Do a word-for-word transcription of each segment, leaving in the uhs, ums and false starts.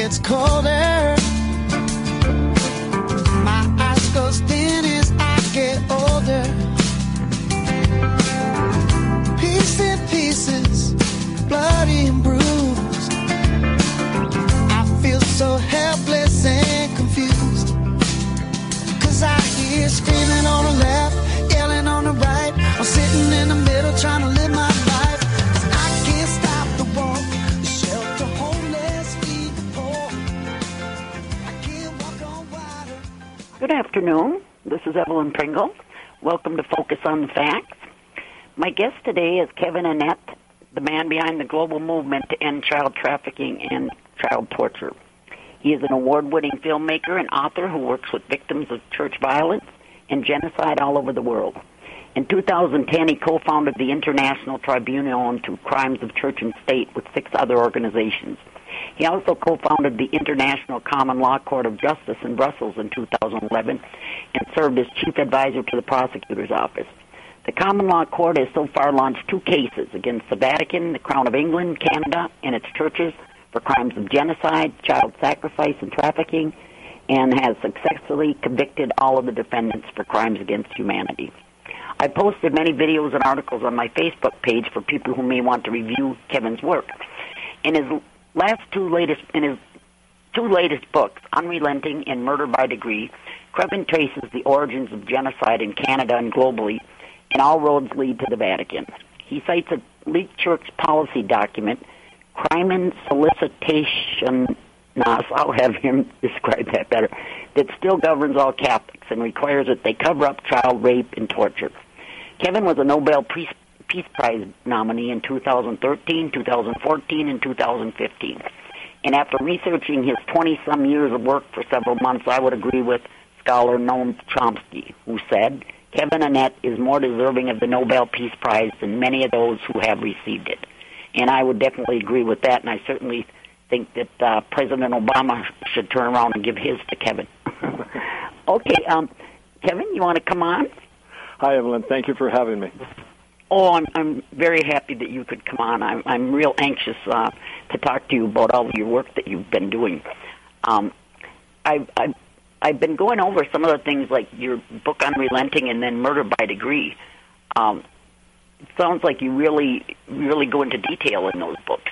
gets colder. My eyes go dim as I get older. Piece in pieces, bloody and bruised. I feel so helpless and confused. Cause I hear screaming on the left, yelling on the right. I'm sitting in the middle trying to live my life. Cause I can't stop the war, the shelter homeless, feed the poor. I can't walk on water. Good afternoon. This is Evelyn Pringle. Welcome to Focus on the Facts. My guest today is Kevin Annett, the man behind the global movement to end child trafficking and child torture. He is an award-winning filmmaker and author who works with victims of church violence and genocide all over the world. In two thousand ten, he co-founded the International Tribunal into Crimes of Church and State with six other organizations. He also co-founded the International Common Law Court of Justice in Brussels in two thousand eleven and served as chief advisor to the prosecutor's office. The Common Law Court has so far launched two cases against the Vatican, the Crown of England, Canada, and its churches for crimes of genocide, child sacrifice, and trafficking, and has successfully convicted all of the defendants for crimes against humanity. I posted many videos and articles on my Facebook page for people who may want to review Kevin's work. In his last two latest, in his two latest books, Unrelenting and Murder by Degree, Kevin traces the origins of genocide in Canada and globally, and all roads lead to the Vatican. He cites a leaked church policy document, Crimen Solicitation, I'll have him describe that better, that still governs all Catholics and requires that they cover up child rape and torture. Kevin was a Nobel Peace, Peace Prize nominee in two thousand thirteen, two thousand fourteen, and two thousand fifteen. And after researching his twenty-some years of work for several months, I would agree with scholar Noam Chomsky, who said, Kevin Annett is more deserving of the Nobel Peace Prize than many of those who have received it. And I would definitely agree with that, and I certainly think that uh, President Obama should turn around and give his to Kevin. Okay, um, Kevin, you want to come on? Hi, Evelyn. Thank you for having me. Oh, I'm, I'm very happy that you could come on. I'm, I'm real anxious uh, to talk to you about all of your work that you've been doing. Um, I've, I've I've been going over some of the things like your book Unrelenting and then Murder by Degree. Um, it sounds like you really, really go into detail in those books.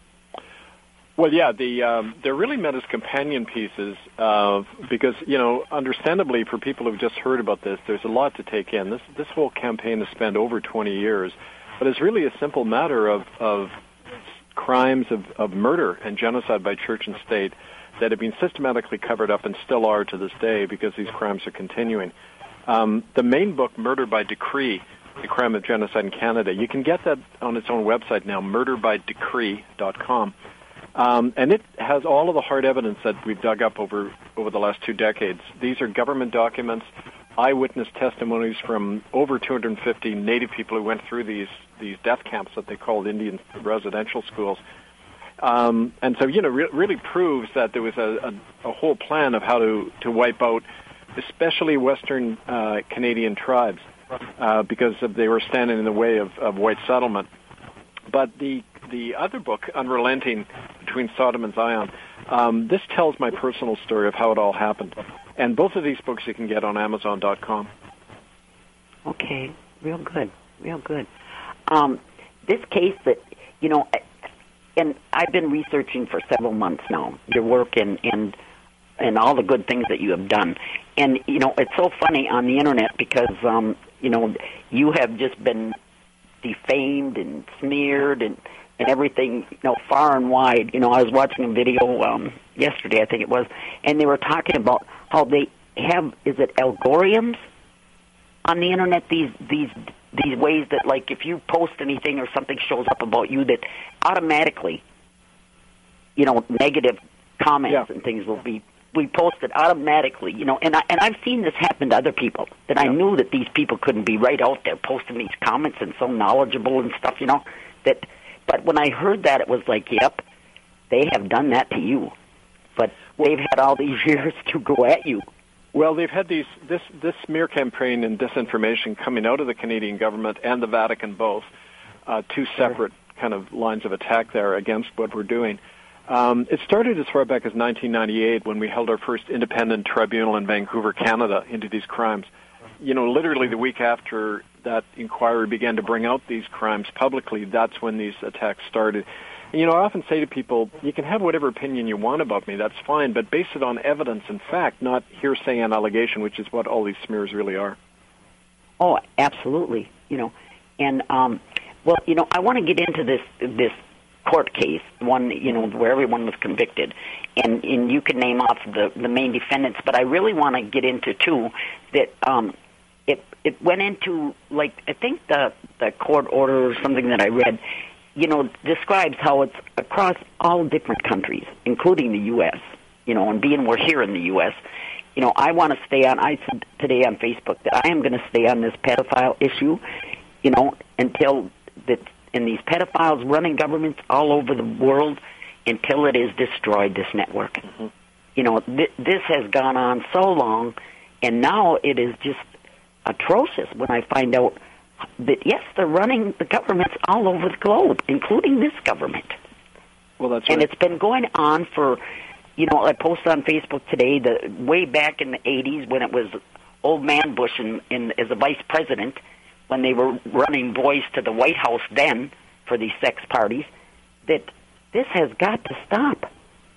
Well, yeah, the um, they're really meant as companion pieces uh, because, you know, understandably for people who've just heard about this, there's a lot to take in. This this whole campaign has spanned over twenty years, but it's really a simple matter of, of crimes of, of murder and genocide by church and state that have been systematically covered up and still are to this day because these crimes are continuing. Um, the main book, Murder by Decree, The Crime of Genocide in Canada, you can get that on its own website now, murder by decree dot com. Um, and it has all of the hard evidence that we've dug up over, over the last two decades. These are government documents, eyewitness testimonies from over two hundred fifty Native people who went through these, these death camps that they called Indian residential schools. Um, and so, you know, re- really proves that there was a, a, a whole plan of how to, to wipe out especially Western uh, Canadian tribes uh, because of, they were standing in the way of, of white settlement. But the the other book, Unrelenting, Between Sodom and Zion, um, this tells my personal story of how it all happened. And both of these books you can get on Amazon dot com. Okay, real good, real good. Um, this case that, you know, and I've been researching for several months now, your work and, and and all the good things that you have done. And, you know, it's so funny on the Internet because, um, you know, you have just been defamed and smeared and, and everything, you know, far and wide. You know, I was watching a video um, yesterday, I think it was, and they were talking about how they have, is it algorithms on the Internet, these these these ways that, like, if you post anything or something shows up about you, that automatically, you know, negative comments yeah. and things will be we posted automatically, you know, and I and I've seen this happen to other people that yeah. I knew that these people couldn't be right out there posting these comments and so knowledgeable and stuff, you know, that. But when I heard that, it was like, yep, they have done that to you, but well, they've had all these years to go at you. Well, they've had these this this smear campaign and disinformation coming out of the Canadian government and the Vatican both, uh, two separate kind of lines of attack there against what we're doing. Um, it started as far back as nineteen ninety-eight when we held our first independent tribunal in Vancouver, Canada, into these crimes. You know, literally the week after that inquiry began to bring out these crimes publicly, that's when these attacks started. And, you know, I often say to people, you can have whatever opinion you want about me, that's fine, but base it on evidence and fact, not hearsay and allegation, which is what all these smears really are. Oh, absolutely. You know, and, um, well, you know, I want to get into this this court case, one, you know, where everyone was convicted, and, and you can name off the, the main defendants, but I really want to get into, too, that um, it it went into, like, I think the, the court order or something that I read, you know, describes how it's across all different countries, including the U S, you know, and being we're here in the U S, you know, I want to stay on, I said today on Facebook that I am going to stay on this pedophile issue, you know, until that, and these pedophiles running governments all over the world until it is destroyed, this network. Mm-hmm. You know, th- this has gone on so long, and now it is just atrocious when I find out that, yes, they're running the governments all over the globe, including this government. Well, that's right. And it's been going on for, you know, I posted on Facebook today, the way back in the eighties when it was old man Bush in, in, as a vice president, when they were running boys to the White House then for these sex parties, that this has got to stop.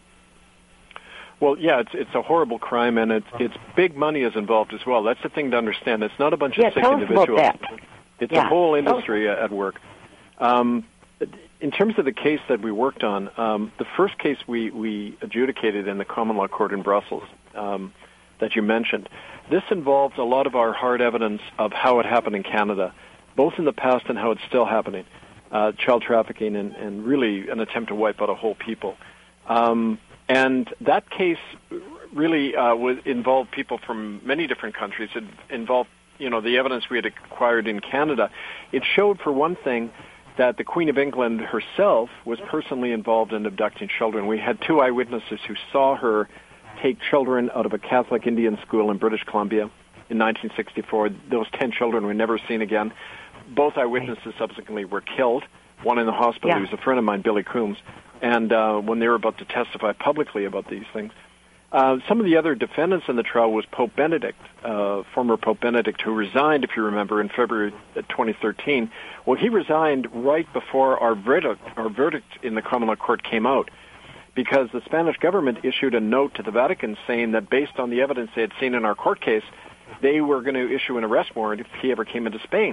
Well, yeah, it's it's a horrible crime, and it's it's big money is involved as well. That's the thing to understand. It's not a bunch yeah, of sick tell individuals. Us about that. It's yeah. a whole industry at work. Um, in terms of the case that we worked on, um, the first case we, we adjudicated in the common law court in Brussels um, that you mentioned, this involves a lot of our hard evidence of how it happened in Canada, both in the past and how it's still happening, uh, child trafficking and, and really an attempt to wipe out a whole people. Um, and that case really uh, was, involved people from many different countries. It involved, you know, the evidence we had acquired in Canada. It showed, for one thing, that the Queen of England herself was personally involved in abducting children. We had two eyewitnesses who saw her take children out of a Catholic Indian school in British Columbia in nineteen sixty-four. Those ten children were never seen again. Both eyewitnesses subsequently were killed, one in the hospital, yeah. who was a friend of mine, Billy Coombs, and uh, when they were about to testify publicly about these things. Uh, some of the other defendants in the trial was Pope Benedict, uh, former Pope Benedict, who resigned, if you remember, in February twenty thirteen. Well, he resigned right before our verdict, our verdict in the common law court came out, because the Spanish government issued a note to the Vatican saying that based on the evidence they had seen in our court case, they were going to issue an arrest warrant if he ever came into Spain.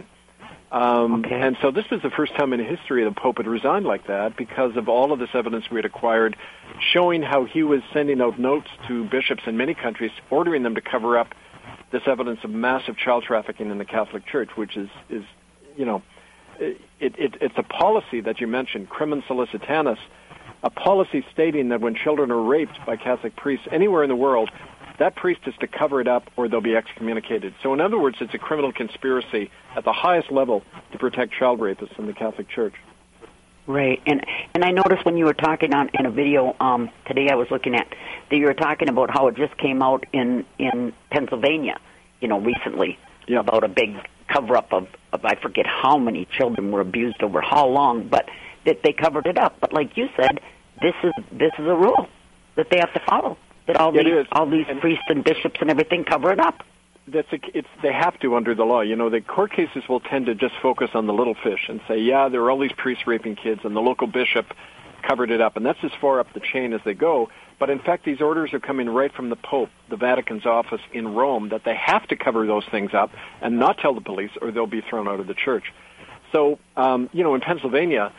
Um, okay. And so this was the first time in history the Pope had resigned like that because of all of this evidence we had acquired showing how he was sending out notes to bishops in many countries ordering them to cover up this evidence of massive child trafficking in the Catholic Church, which is, is you know, it, it, it's a policy that you mentioned, crimen solicitanus, a policy stating that when children are raped by Catholic priests anywhere in the world, that priest is to cover it up or they'll be excommunicated. So in other words, it's a criminal conspiracy at the highest level to protect child rapists in the Catholic Church. Right. And and I noticed when you were talking on in a video um, today I was looking at, that you were talking about how it just came out in, in Pennsylvania, you know, recently, yeah. about a big cover-up of, of, I forget how many children were abused over how long, but that they covered it up. But like you said, this is this is a rule that they have to follow. That all it these is. all these and priests and bishops and everything cover it up. That's a, it's they have to under the law. You know, the court cases will tend to just focus on the little fish and say, yeah, there are all these priests raping kids, and the local bishop covered it up, and that's as far up the chain as they go. But in fact, these orders are coming right from the Pope, the Vatican's office in Rome, that they have to cover those things up and not tell the police, or they'll be thrown out of the church. So, um, you know, in Pennsylvania,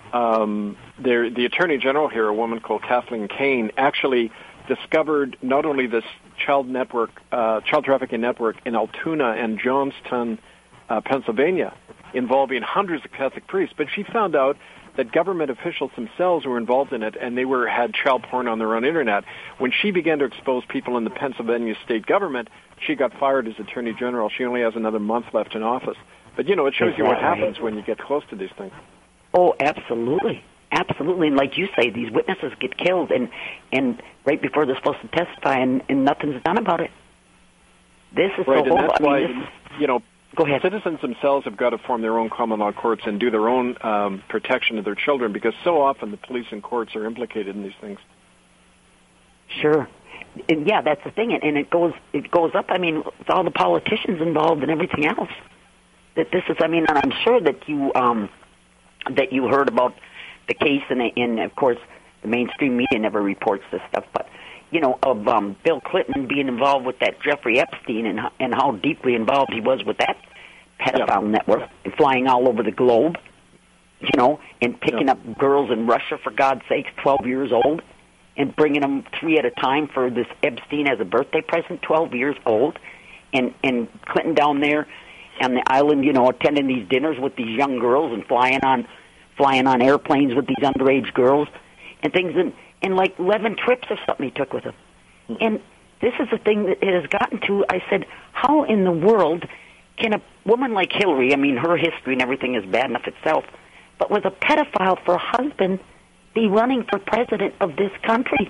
um, there, the Attorney General here, a woman called Kathleen Kane, actually discovered not only this child network, uh, child trafficking network in Altoona and Johnstown, uh, Pennsylvania, involving hundreds of Catholic priests, but she found out that government officials themselves were involved in it, and they were had child porn on their own internet. When she began to expose people in the Pennsylvania state government, she got fired as Attorney General. She only has another month left in office. But, you know, it shows Is you what right? happens when you get close to these things. Oh, absolutely. Absolutely. And like you say, these witnesses get killed and, and right before they're supposed to testify, and, and nothing's done about it. This is right, the whole... and that's I mean, why, this is, you know, Go ahead. Citizens themselves have got to form their own common law courts and do their own um, protection of their children, because so often the police and courts are implicated in these things. Sure. And yeah, that's the thing, and it goes it goes up. I mean, with all the politicians involved and everything else. That this is, I mean, and I'm sure that you um, that you heard about the case, and, and of course, the mainstream media never reports this stuff, but you know, of um, Bill Clinton being involved with that Jeffrey Epstein, and and how deeply involved he was with that pedophile yeah. network, and flying all over the globe, you know, and picking yeah. up girls in Russia, for God's sakes, twelve years old. And bringing them three at a time for this Epstein as a birthday present, twelve years old, and and Clinton down there on the island, you know, attending these dinners with these young girls and flying on flying on airplanes with these underage girls and things, and, and like eleven trips or something he took with him. Mm-hmm. And this is the thing that it has gotten to. I said, how in the world can a woman like Hillary, I mean, her history and everything is bad enough itself, but with a pedophile for a husband, be running for president of this country?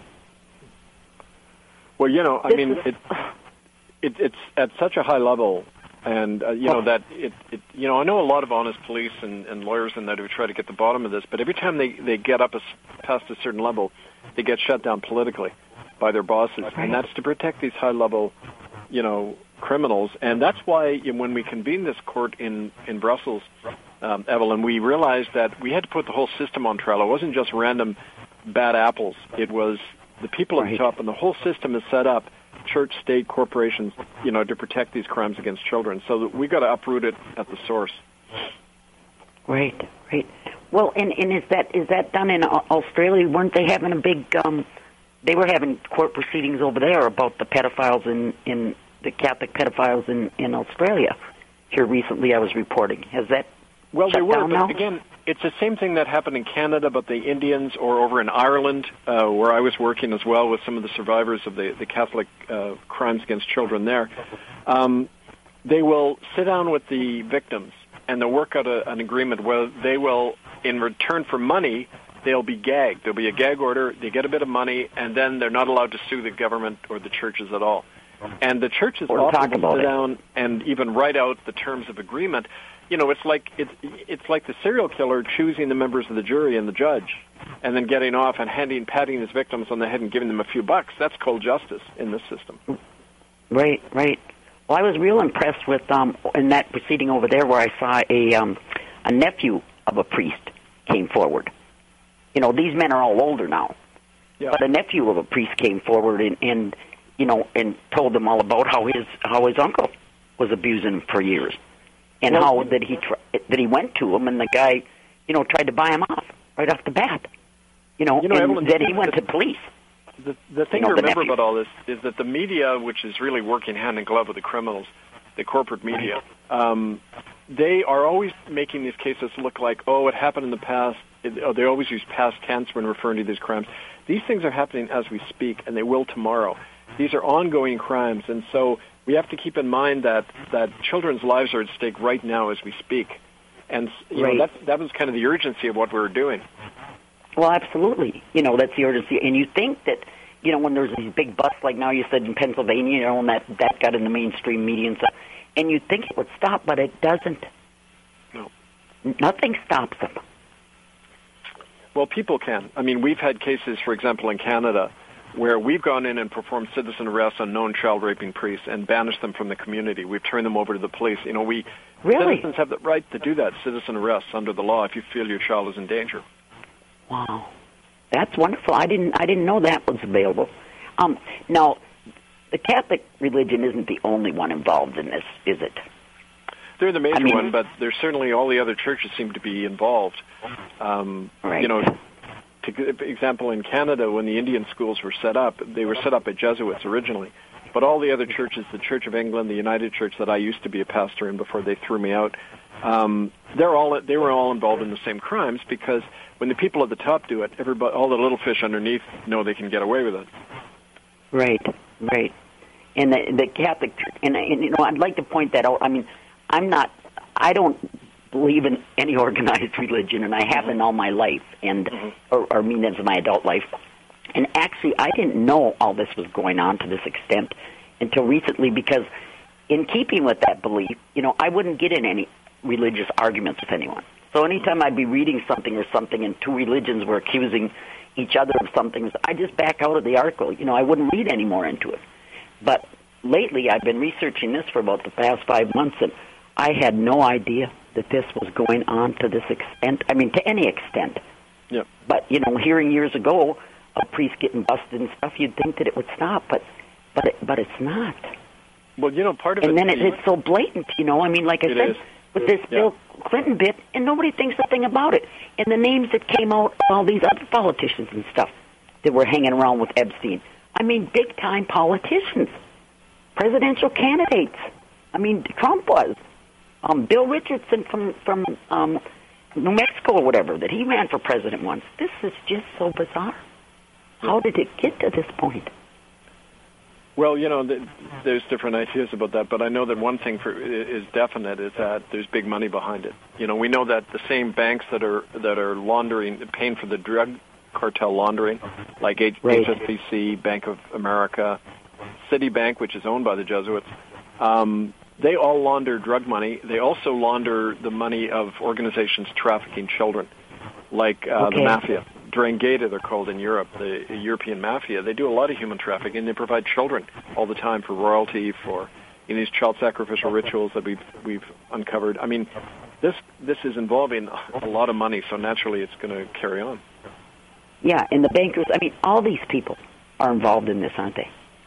Well, you know, I this mean, is, it, it, it's at such a high level, and, uh, you know, that, it, it, you know, I know a lot of honest police and, and lawyers and that who try to get the bottom of this, but every time they, they get up a, past a certain level, they get shut down politically by their bosses, right. And that's to protect these high-level, you know, criminals. And that's why you know, when we convened this court in, in Brussels, Um, Evelyn, we realized that we had to put the whole system on trial. It wasn't just random bad apples. It was the people at right. the top, and the whole system is set up, church, state, corporations, you know, to protect these crimes against children. So that we got to uproot it at the source. Right, right. Well, and, and is that is that done in Australia? Weren't they having a big? Um, they were having court proceedings over there about the pedophiles in, in the Catholic pedophiles in, in Australia. Here recently, I was reporting. Has that? Well, they were, but now? again, it's the same thing that happened in Canada, but the Indians, or over in Ireland, uh, where I was working as well with some of the survivors of the, the Catholic uh, crimes against children there. Um, they will sit down with the victims, and they'll work out a, an agreement where they will, in return for money, they'll be gagged. There'll be a gag order, they get a bit of money, and then they're not allowed to sue the government or the churches at all. And the churches often will sit down and even write out the terms of agreement. You know, it's like it's it's like the serial killer choosing the members of the jury and the judge, and then getting off and handing patting his victims on the head and giving them a few bucks. That's cold justice in this system. Right, right. Well, I was real impressed with um in that proceeding over there where I saw a um a nephew of a priest came forward. You know, these men are all older now, yeah. But a nephew of a priest came forward and, and you know and told them all about how his how his uncle was abusing him for years. And well, how that he tr- that he went to him, and the guy, you know, tried to buy him off right off the bat. You know, you know and Evelyn, then he went to police. The, the thing you know, to remember nephew. about all this is that the media, which is really working hand in glove with the criminals, the corporate media, um, they are always making these cases look like, oh, it happened in the past. It, oh, they always use past tense when referring to these crimes. These things are happening as we speak, and they will tomorrow. These are ongoing crimes, and so we have to keep in mind that, that children's lives are at stake right now as we speak. And you right. know, that, that was kind of the urgency of what we were doing. Well, absolutely. You know, that's the urgency. And you think that, you know, when there's these big busts, like now you said in Pennsylvania, you know, and that, that got in the mainstream media and stuff, and you think it would stop, but it doesn't. No. Nothing stops them. Well, people can. I mean, we've had cases, for example, in Canada, where we've gone in and performed citizen arrests on known child-raping priests and banished them from the community. We've turned them over to the police. You know, we really? Citizens have the right to do that, citizen arrests under the law, if you feel your child is in danger. Wow, that's wonderful. I didn't I didn't know that was available. Um, now, the Catholic religion isn't the only one involved in this, is it? They're the major I mean, one, but there's certainly all the other churches seem to be involved. Um, right. You know. For example, in Canada, when the Indian schools were set up, they were set up by Jesuits originally. But all the other churches, the Church of England, the United Church that I used to be a pastor in before they threw me out, um, they're all they were all involved in the same crimes, because when the people at the top do it, everybody, all the little fish underneath know they can get away with it. Right, right. And the, the Catholic Church, and, and you know, I'd like to point that out. I mean, I'm not, I don't believe in any organized religion, and I haven't all my life, and mm-hmm. or, or I mean, that's my adult life. And actually, I didn't know all this was going on to this extent until recently, because in keeping with that belief, you know, I wouldn't get in any religious arguments with anyone. So anytime I'd be reading something or something and two religions were accusing each other of something, I just back out of the article. You know, I wouldn't read any more into it. But lately I've been researching this for about the past five months, and I had no idea that this was going on to this extent. I mean, to any extent. Yep. But, you know, hearing years ago a priest getting busted and stuff, you'd think that it would stop, but but it, but it's not. Well, you know, part of and it... And then it, it's so blatant, you know. I mean, like I it said, is. with this yeah. Bill Clinton bit, and nobody thinks a thing about it. And the names that came out of all these other politicians and stuff that were hanging around with Epstein. I mean, big-time politicians, presidential candidates. I mean, Trump was. Um, Bill Richardson from, from um, New Mexico or whatever, that he ran for president once. This is just so bizarre. How did it get to this point? Well, you know, there's different ideas about that, but I know that one thing for, is definite is that there's big money behind it. You know, we know that the same banks that are that are laundering, paying for the drug cartel laundering, like H- right. H S B C, Bank of America, Citibank, which is owned by the Jesuits, um, they all launder drug money. They also launder the money of organizations trafficking children, like uh, okay. the mafia. Drangheta, they're called in Europe, the European mafia. They do a lot of human trafficking. They provide children all the time for royalty, for in these child sacrificial rituals that we've we've uncovered. I mean, this this is involving a lot of money, so naturally it's going to carry on. Yeah, and the bankers. I mean, all these people are involved in this, aren't they?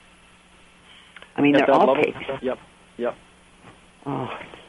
I mean, At they're all level? paid. Yep, yep. Oh,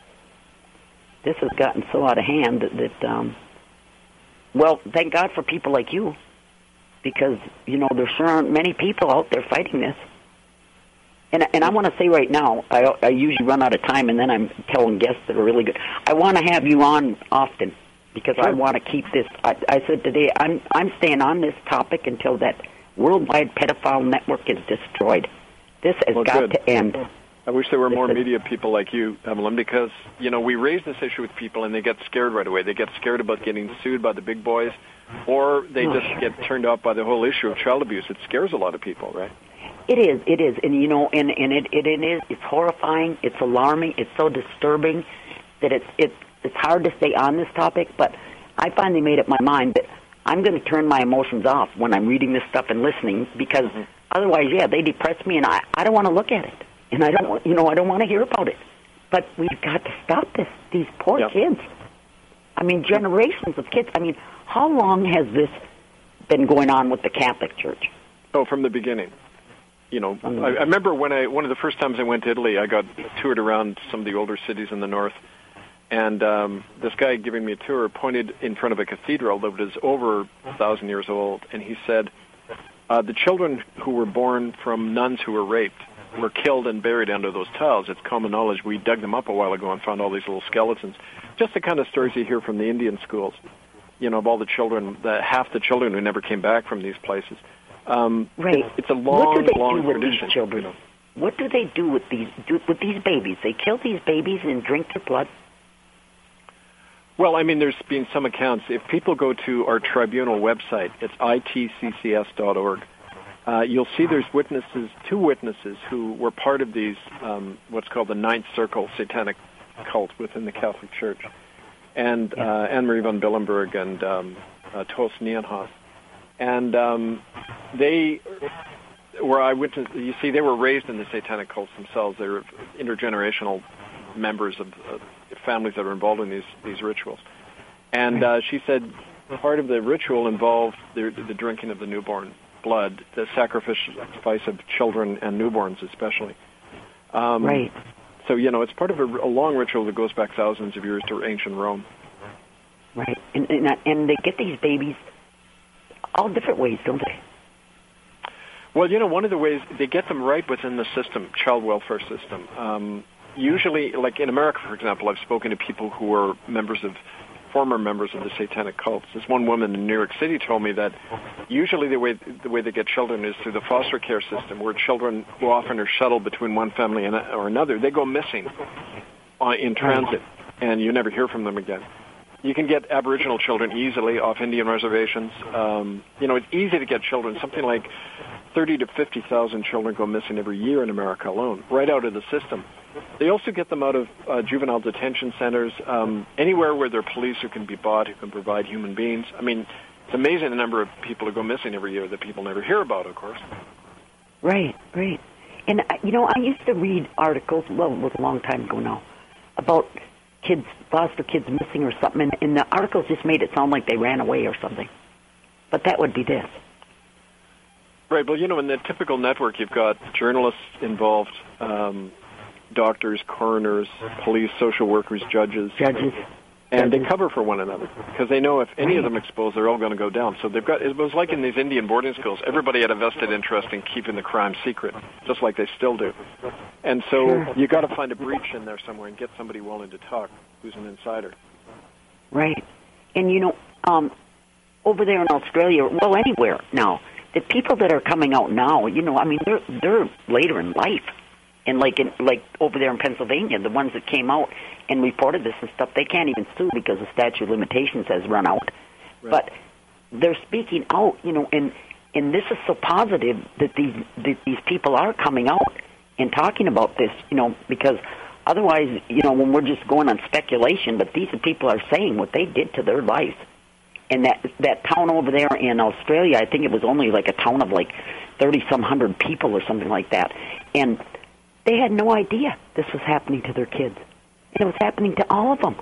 this has gotten so out of hand that. that um, Well, thank God for people like you, because, you know, there sure aren't many people out there fighting this. And, and I want to say right now, I, I usually run out of time, and then I'm telling guests that are really good. I want to have you on often, because sure. I want to keep this. I, I said today, I'm, I'm staying on this topic until that worldwide pedophile network is destroyed. This has well, got good. to end. I wish there were more Listen. media people like you, Evelyn, because, you know, we raise this issue with people and they get scared right away. They get scared about getting sued by the big boys, or they just get turned off by the whole issue of child abuse. It scares a lot of people, right? It is, it is. And, you know, and, and it, it, it is, it's horrifying, it's alarming, it's so disturbing that it's, it's, it's hard to stay on this topic, but I finally made up my mind that I'm going to turn my emotions off when I'm reading this stuff and listening, because mm-hmm. otherwise, yeah, they depress me, and I, I don't want to look at it. And I don't, you know, I don't want to hear about it. But we've got to stop this. These poor yep. kids. I mean, generations of kids. I mean, how long has this been going on with the Catholic Church? Oh, from the beginning. You know, mm-hmm. I, I remember when I one of the first times I went to Italy, I got toured around some of the older cities in the north, and um, this guy giving me a tour pointed in front of a cathedral that was over a thousand years old, and he said, uh, the children who were born from nuns who were raped were killed and buried under those tiles. It's common knowledge. We dug them up a while ago and found all these little skeletons. Just the kind of stories you hear from the Indian schools, you know, of all the children, the, half the children who never came back from these places. Um, right. It's, it's a long, what do they long do with tradition. These children? You know. What do they do with these do, with these babies? They kill these babies and drink their blood? Well, I mean, there's been some accounts. If people go to our tribunal website, it's I T C C S dot org. Uh, you'll see there's witnesses, two witnesses who were part of these, um, what's called the Ninth Circle satanic cult within the Catholic Church, and uh, Anne-Marie von Billenberg and um, uh, Tos Nienhaus. And um, they were eyewitnesses. You see, they were raised in the satanic cults themselves. They were intergenerational members of uh, families that are involved in these, these rituals. And uh, she said part of the ritual involved the, the drinking of the newborn blood, the sacrifice of children and newborns especially. Um, right. So, you know, it's part of a, a long ritual that goes back thousands of years to ancient Rome. Right. And, and, and they get these babies all different ways, don't they? Well, you know, one of the ways, they get them right within the system, child welfare system. Um, usually, like in America, for example, I've spoken to people who are members of former members of the satanic cults. This one woman in New York City told me that usually the way the way they get children is through the foster care system, where children who often are shuttled between one family and or another, they go missing uh, in transit, and you never hear from them again. You can get Aboriginal children easily off Indian reservations. Um, you know, it's easy to get children. Something like thirty to fifty thousand children go missing every year in America alone, right out of the system. They also get them out of uh, juvenile detention centers, um, anywhere where there are police who can be bought, who can provide human beings. I mean, it's amazing the number of people who go missing every year that people never hear about, of course. Right, right. And, you know, I used to read articles, well, it was a long time ago now, about kids, foster kids missing or something, and, and the articles just made it sound like they ran away or something. But that would be this. Right. Well, you know, in the typical network, you've got journalists involved, um, doctors, coroners, police, social workers, judges. Judges. And judges. they cover for one another because they know if any right. of them expose, they're all going to go down. So they've got, it was like in these Indian boarding schools, everybody had a vested interest in keeping the crime secret, just like they still do. And so sure. you got to find a breach in there somewhere and get somebody willing to talk who's an insider. Right. And, you know, um, over there in Australia, well, anywhere now, the people that are coming out now, you know, I mean, they're they're later in life, and like in like over there in Pennsylvania, the ones that came out and reported this and stuff, they can't even sue because the statute of limitations has run out. Right. But they're speaking out, you know, and and this is so positive that these that these people are coming out and talking about this, you know, because otherwise, you know, when we're just going on speculation, but these people are saying what they did to their lives. And that that town over there in Australia, I think it was only like a town of like thirty-some hundred people or something like that. And they had no idea this was happening to their kids. And it was happening to all of them.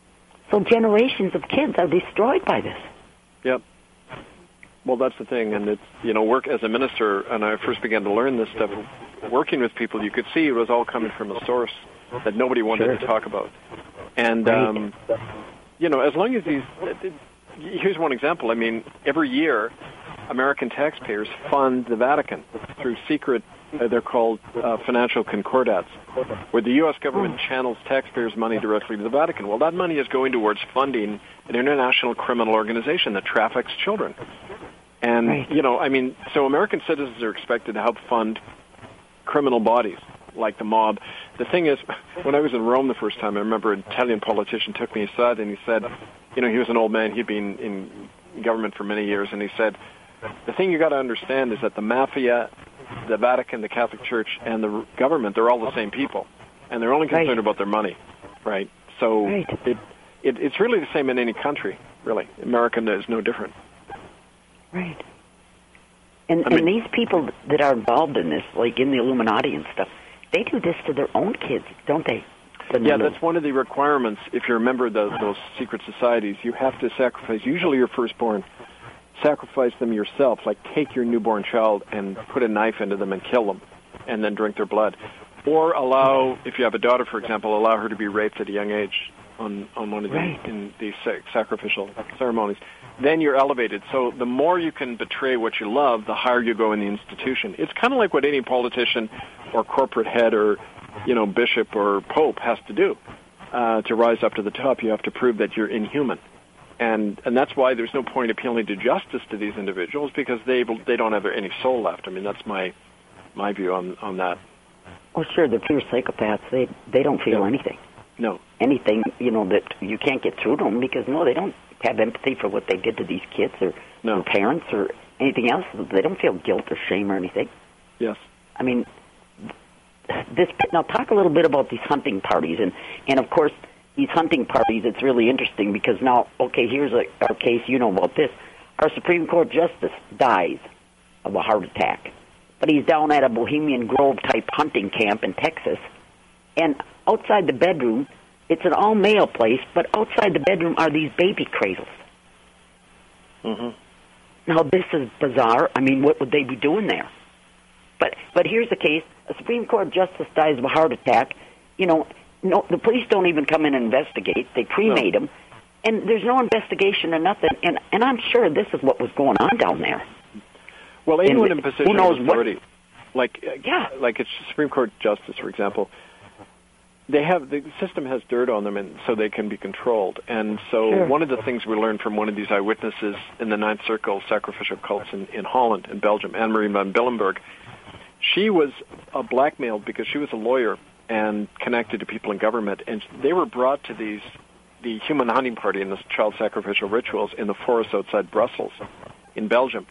So generations of kids are destroyed by this. Yep. Well, that's the thing. And it's, you know, work as a minister, and I first began to learn this stuff, working with people, you could see it was all coming from a source that nobody wanted sure. to talk about. And, right. um, you know, as long as these... Here's one example. I mean, every year, American taxpayers fund the Vatican through secret, uh, they're called uh, financial concordats, where the U S government channels taxpayers' money directly to the Vatican. Well, that money is going towards funding an international criminal organization that traffics children. And, right. you know, I mean, so American citizens are expected to help fund criminal bodies like the mob. The thing is, when I was in Rome the first time, I remember an Italian politician took me aside and he said, you know, he was an old man, he'd been in government for many years, and he said, the thing you got to understand is that the mafia, the Vatican, the Catholic Church, and the government, they're all the same people, and they're only concerned right. about their money, right? So right. It, it it's really the same in any country, really. American is no different. Right. And, I mean, and these people that are involved in this, like in the Illuminati and stuff, they do this to their own kids, don't they? Yeah, that's one of the requirements. If you're a member of the, those secret societies, you have to sacrifice, usually your firstborn, sacrifice them yourself, like take your newborn child and put a knife into them and kill them, and then drink their blood. Or allow, if you have a daughter, for example, allow her to be raped at a young age on, on one of right. the, in these sacrificial ceremonies. Then you're elevated. So the more you can betray what you love, the higher you go in the institution. It's kind of like what any politician or corporate head or you know, bishop or pope has to do uh, to rise up to the top. You have to prove that you're inhuman, and and that's why there's no point appealing to justice to these individuals because they they don't have any soul left. I mean, that's my my view on on that. Well, sure, they're pure psychopaths. They they don't feel no. anything. No, anything you know that you can't get through to them because no, they don't have empathy for what they did to these kids or no. their parents or anything else. They don't feel guilt or shame or anything. Yes, I mean. This now talk a little bit about these hunting parties and and of course these hunting parties. It's really interesting because now okay here's a, our case. You know about this. Our Supreme Court justice dies of a heart attack, but he's down at a Bohemian Grove type hunting camp in Texas, and outside the bedroom, it's an all male place, but outside the bedroom are these baby cradles. Mm-hmm. Now this is bizarre. I mean, what would they be doing there? But but here's the case. A Supreme Court justice dies of a heart attack. You know, no, the police don't even come in and investigate. They cremate no. him. And there's no investigation or nothing. And and I'm sure this is what was going on down there. Well, anyone and in position who knows of authority, what, like, yeah. like it's Supreme Court justice, for example, they have the system has dirt on them, and so they can be controlled. And so sure. one of the things we learned from one of these eyewitnesses in the Ninth Circle sacrificial cults in, in Holland, in Belgium, Anne-Marie van Billenberg, she was uh, blackmailed because she was a lawyer and connected to people in government, and they were brought to these the human hunting party and the child sacrificial rituals in the forest outside Brussels, in Belgium.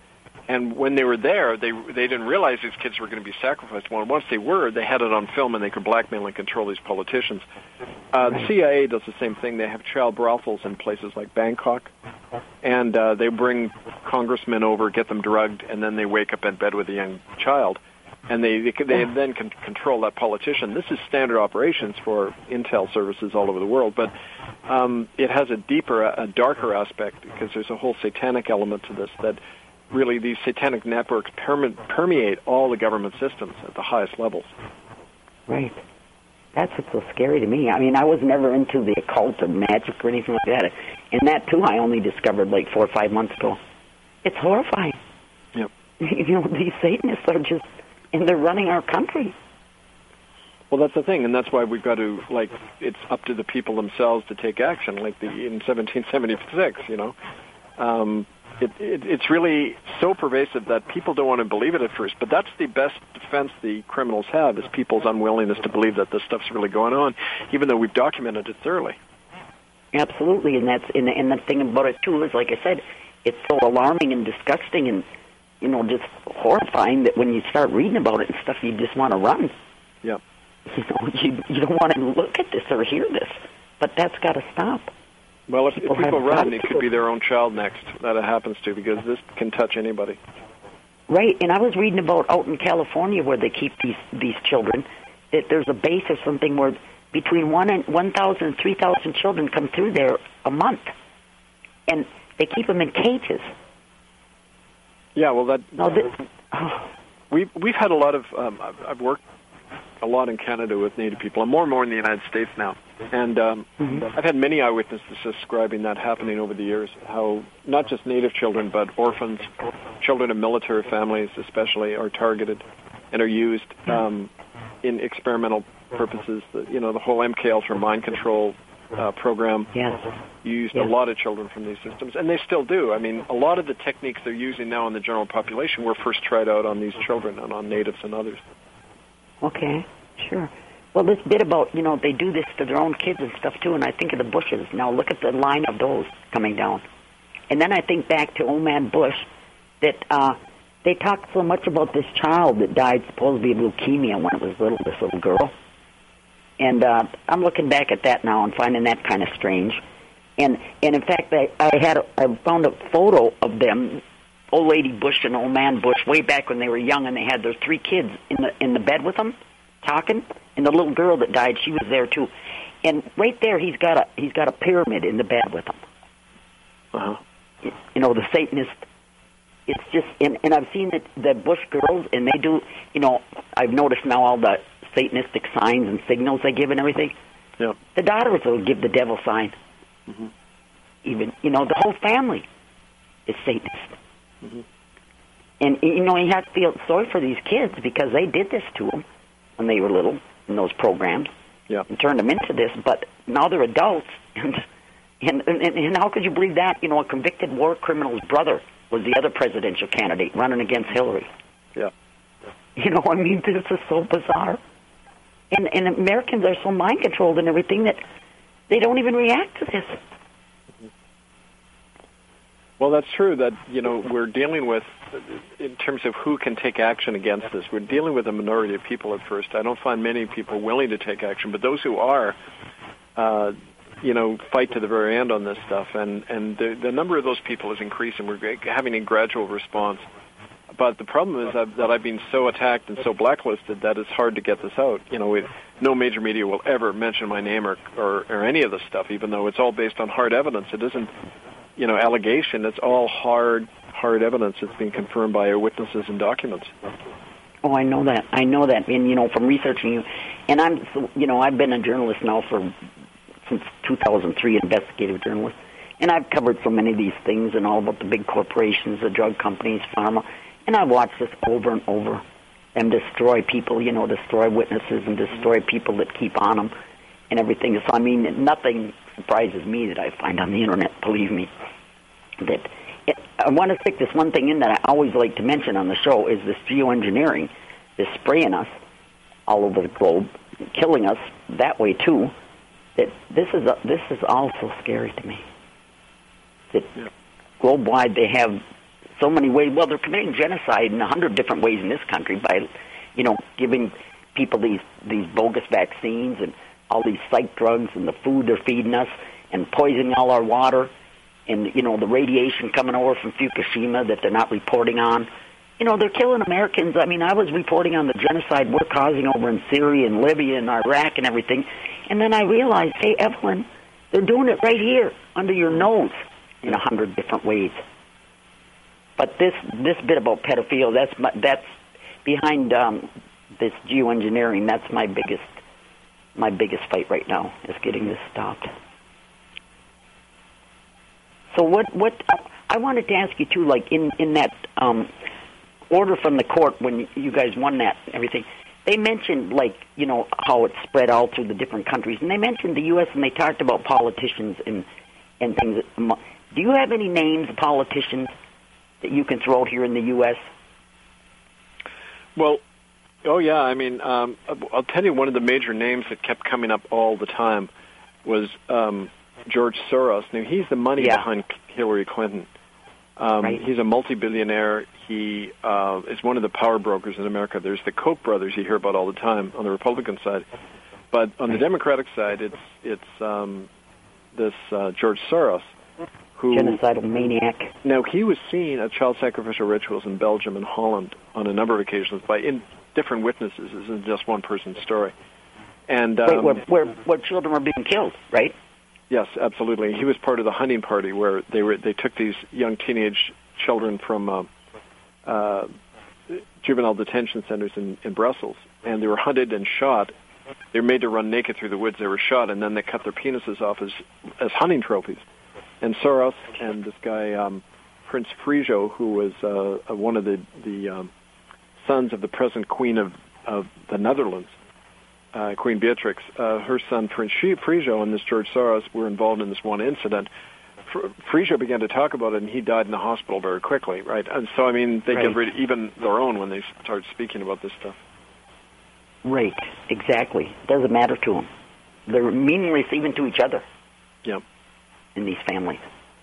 And when they were there, they they didn't realize these kids were going to be sacrificed. Well, once they were, they had it on film, and they could blackmail and control these politicians. Uh, the C I A does the same thing. They have child brothels in places like Bangkok, and uh, they bring congressmen over, get them drugged, and then they wake up in bed with a young child, and they they, they then can control that politician. This is standard operations for intel services all over the world, but um, it has a deeper, a darker aspect because there's a whole satanic element to this that. Really, these satanic networks perme- permeate all the government systems at the highest levels. Right. That's what's so scary to me. I mean, I was never into the occult or magic or anything like that. And that, too, I only discovered like four or five months ago. It's horrifying. Yep. You know, these Satanists are just, and they're running our country. Well, that's the thing, and that's why we've got to, like, it's up to the people themselves to take action, like the in seventeen seventy-six, you know. Um, It, it, it's really so pervasive that people don't want to believe it at first. But that's the best defense the criminals have, is people's unwillingness to believe that this stuff's really going on, even though we've documented it thoroughly. Absolutely, and that's and, and the thing about it, too, is, like I said, it's so alarming and disgusting and, you know, just horrifying that when you start reading about it and stuff, you just want to run. Yeah. You know, you, you don't want to look at this or hear this, but that's got to stop. Well, if people, if people run, it could to. be their own child next that it happens to, because this can touch anybody. Right, and I was reading about out in California where they keep these these children, that there's a base or something where between one and one thousand and three thousand children come through there a month, and they keep them in cages. Yeah, well, that no, this, oh. we've we've had a lot of. Um, I've, I've worked a lot in Canada with Native people, and more and more in the United States now. And um, mm-hmm. I've had many eyewitnesses describing that happening over the years, how not just Native children, but orphans, children of military families especially, are targeted and are used um, in experimental purposes. The, you know, the whole M K Ultra mind control uh, program yes. used yes. a lot of children from these systems, and they still do. I mean, a lot of the techniques they're using now in the general population were first tried out on these children and on Natives and others. Okay, sure. Well, this bit about, you know, they do this to their own kids and stuff, too, and I think of the Bushes. Now, look at the line of those coming down. And then I think back to old man Bush, that uh, they talked so much about this child that died supposedly of leukemia when it was little, this little girl. And uh, I'm looking back at that now and finding that kind of strange. And, and in fact, I, I, had a, I found a photo of them, old lady Bush and old man Bush, way back when they were young, and they had their three kids in the in the bed with them, talking, and the little girl that died, she was there too. And right there, he's got a he's got a pyramid in the bed with him. Uh-huh. You, you know, the Satanist. It's just, and, and I've seen that the Bush girls, and they do. You know, I've noticed now all the Satanistic signs and signals they give and everything. Yeah. The daughters will give the devil sign. Mm-hmm. Even, you know, the whole family is Satanist. Mm-hmm. And, you know, you have to feel sorry for these kids because they did this to them when they were little in those programs, yeah, and turned them into this. But now they're adults, and, and and and how could you believe that? You know, a convicted war criminal's brother was the other presidential candidate running against Hillary. Yeah. You know, I mean, this is so bizarre. And and Americans are so mind controlled and everything that they don't even react to this. Well, that's true that, you know, we're dealing with, in terms of who can take action against this, we're dealing with a minority of people at first. I don't find many people willing to take action, but those who are, uh, you know, fight to the very end on this stuff. And, and the, the number of those people is increasing. We're having a gradual response. But the problem is that, that I've been so attacked and so blacklisted that it's hard to get this out. You know, it, no major media will ever mention my name or, or, or any of this stuff, even though it's all based on hard evidence. It isn't, you know, allegation. It's all hard, hard evidence that's been confirmed by witnesses and documents. Oh, I know that. I know that. And, you know, from researching you, and I'm, you know, I've been a journalist now for, since two thousand three, investigative journalist, and I've covered so many of these things and all about the big corporations, the drug companies, pharma, and I've watched this over and over, them destroy people, you know, destroy witnesses and destroy people that keep on them and everything. So, I mean, nothing surprises me that I find on the Internet, believe me. That it, I want to stick this one thing in that I always like to mention on the show is this geoengineering, this spraying us all over the globe, killing us that way too. That this is a, this is all so scary to me. That yeah. globe-wide they have so many ways. Well, they're committing genocide in a hundred different ways in this country by, you know, giving people these these bogus vaccines and all these psych drugs and the food they're feeding us and poisoning all our water and, you know, the radiation coming over from Fukushima that they're not reporting on. You know, they're killing Americans. I mean, I was reporting on the genocide we're causing over in Syria and Libya and Iraq and everything, and then I realized, hey, Evelyn, they're doing it right here under your nose in a hundred different ways. But this this bit about pedophilia, that's my, that's behind um, this geoengineering. That's my biggest my biggest fight right now is getting this stopped. So what what I wanted to ask you too, like in in that um, order from the court when you guys won that and everything, they mentioned like you know how it spread out through the different countries, and they mentioned the U S and they talked about politicians and and things. Do you have any names of politicians that you can throw out here in the U S? Well, oh yeah, I mean, um, I'll tell you one of the major names that kept coming up all the time was um, George Soros. Now, he's the money yeah. behind Hillary Clinton. Um, right. He's a multi-billionaire. He uh, is one of the power brokers in America. There's the Koch brothers you hear about all the time on the Republican side. But on the Democratic side, it's it's um, this uh, George Soros, who genocidal maniac. Now, he was seen at child sacrificial rituals in Belgium and Holland on a number of occasions by in different witnesses. This isn't just one person's story. And um, Wait, where, where where children were being killed, right? Yes, absolutely. He was part of the hunting party where they were they took these young teenage children from uh, uh, juvenile detention centers in, in Brussels, and they were hunted and shot. They were made to run naked through the woods. They were shot, and then they cut their penises off as as hunting trophies. And Soros and this guy, um, Prince Friso, who was uh, one of the, the um, sons of the present Queen of, of the Netherlands, uh, Queen Beatrix, uh, her son Prince Friso and this George Soros were involved in this one incident. Friso began to talk about it, and he died in the hospital very quickly, right? And so, I mean, they right. get rid of even their own when they start speaking about this stuff. Right, exactly. Doesn't matter to them. They're meaningless even to each other. Yeah. In these families.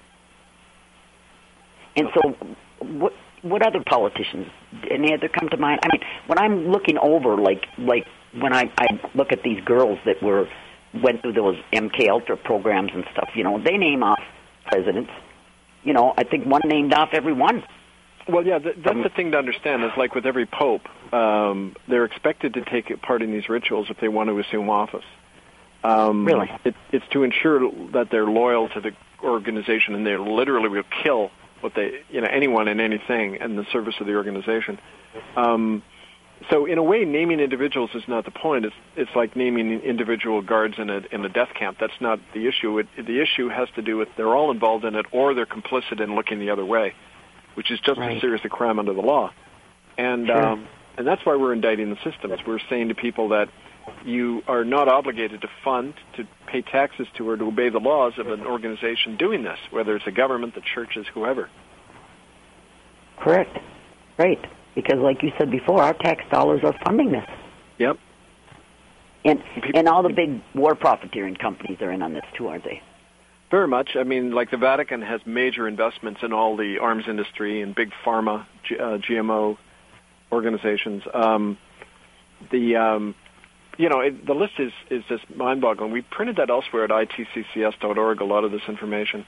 And so, what what other politicians, any other come to mind? I mean, when I'm looking over, like like when I, I look at these girls that were went through those M K Ultra programs and stuff, you know, they name off presidents. You know, I think one named off every one. Well, yeah, th- that's um, the thing to understand is like with every pope, um, they're expected to take part in these rituals if they want to assume office. Um, really? It, it's to ensure that they're loyal to the organization, and they literally will kill what they, you know, anyone and anything in the service of the organization. Um, so, in a way, naming individuals is not the point. It's it's like naming individual guards in a in a death camp. That's not the issue. It, the issue has to do with they're all involved in it, or they're complicit in looking the other way, which is just right. as serious a crime under the law. And sure. um, and that's why we're indicting the systems. We're saying to people that you are not obligated to fund, to pay taxes to, or to obey the laws of an organization doing this, whether it's a government, the churches, whoever. Correct. Right. Because like you said before, our tax dollars are funding this. Yep. And and all the big war profiteering companies are in on this too, aren't they? Very much. I mean, like the Vatican has major investments in all the arms industry and big pharma, G, uh, G M O organizations. Um, the... Um, You know, it, the list is, is just mind-boggling. We printed that elsewhere at I T C C S dot org, a lot of this information.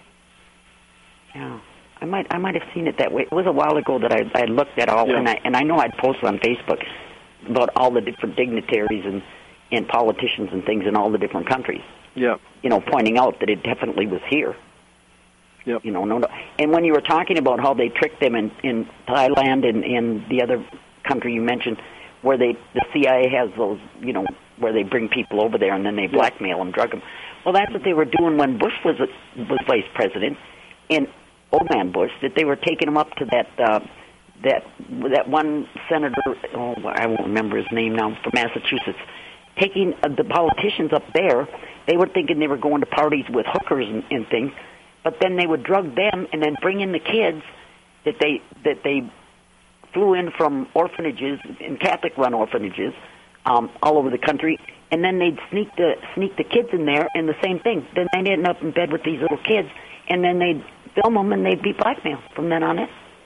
Yeah, I might I might have seen it that way. It was a while ago that I, I looked at all, yeah. and I and I know I'd posted on Facebook about all the different dignitaries and, and politicians and things in all the different countries. Yeah. You know, pointing out that it definitely was here. Yeah. You know, no, no. And when you were talking about how they tricked them in, in Thailand and, and the other country you mentioned, where they, the C I A has those, you know, where they bring people over there and then they blackmail them, drug them. Well, that's what they were doing when Bush was was vice president, and old man Bush, that they were taking him up to that uh, that that one senator, oh, I won't remember his name now, from Massachusetts, taking uh, the politicians up there. They were thinking they were going to parties with hookers and, and things, but then they would drug them and then bring in the kids that they that they. flew in from orphanages, in Catholic-run orphanages, um, all over the country, and then they'd sneak the sneak the kids in there, and the same thing. Then they'd end up in bed with these little kids, and then they'd film them, and they'd be blackmailed from then on in.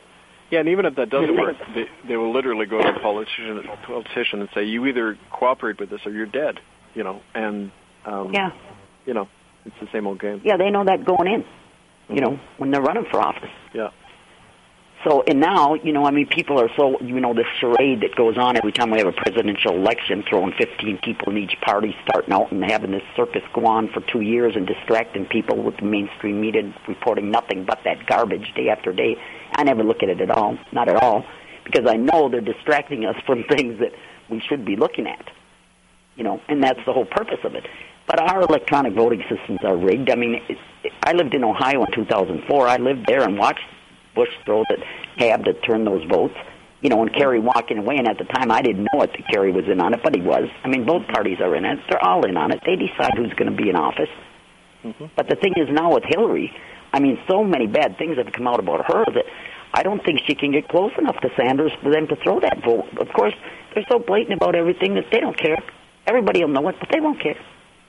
Yeah, and even if that doesn't work, they, they will literally go to a politician, politician and say, you either cooperate with this or you're dead, you know, and, um, yeah. you know, it's the same old game. Yeah, they know that going in, you know, when they're running for office. Yeah. So, and now, you know, I mean, people are so, you know, this charade that goes on every time we have a presidential election, throwing fifteen people in each party, starting out and having this circus go on for two years and distracting people with the mainstream media reporting nothing but that garbage day after day. I never look at it at all, not at all, because I know they're distracting us from things that we should be looking at, you know, and that's the whole purpose of it. But our electronic voting systems are rigged. I mean, it, it, I lived in Ohio in two thousand four. I lived there and watched Bush throw that tab to turn those votes, you know, and Kerry walking away. And at the time, I didn't know it that Kerry was in on it, but he was. I mean, both parties are in it. They're all in on it. They decide who's going to be in office. Mm-hmm. But the thing is now with Hillary, I mean, so many bad things have come out about her that I don't think she can get close enough to Sanders for them to throw that vote. Of course, they're so blatant about everything that they don't care. Everybody will know it, but they won't care.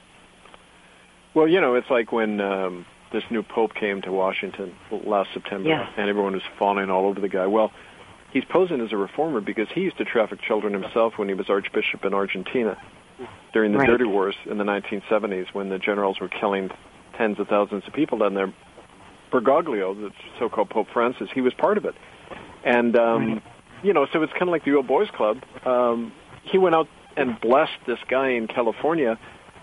Well, you know, it's like when um, this new Pope came to Washington last September, yeah. and everyone was fawning all over the guy. Well, he's posing as a reformer because he used to traffic children himself when he was Archbishop in Argentina during the right. Dirty Wars in the nineteen seventies when the generals were killing tens of thousands of people down there. Bergoglio, the so-called Pope Francis, he was part of it. And, um, right. you know, so it's kind of like the old boys club. Um, he went out and blessed this guy in California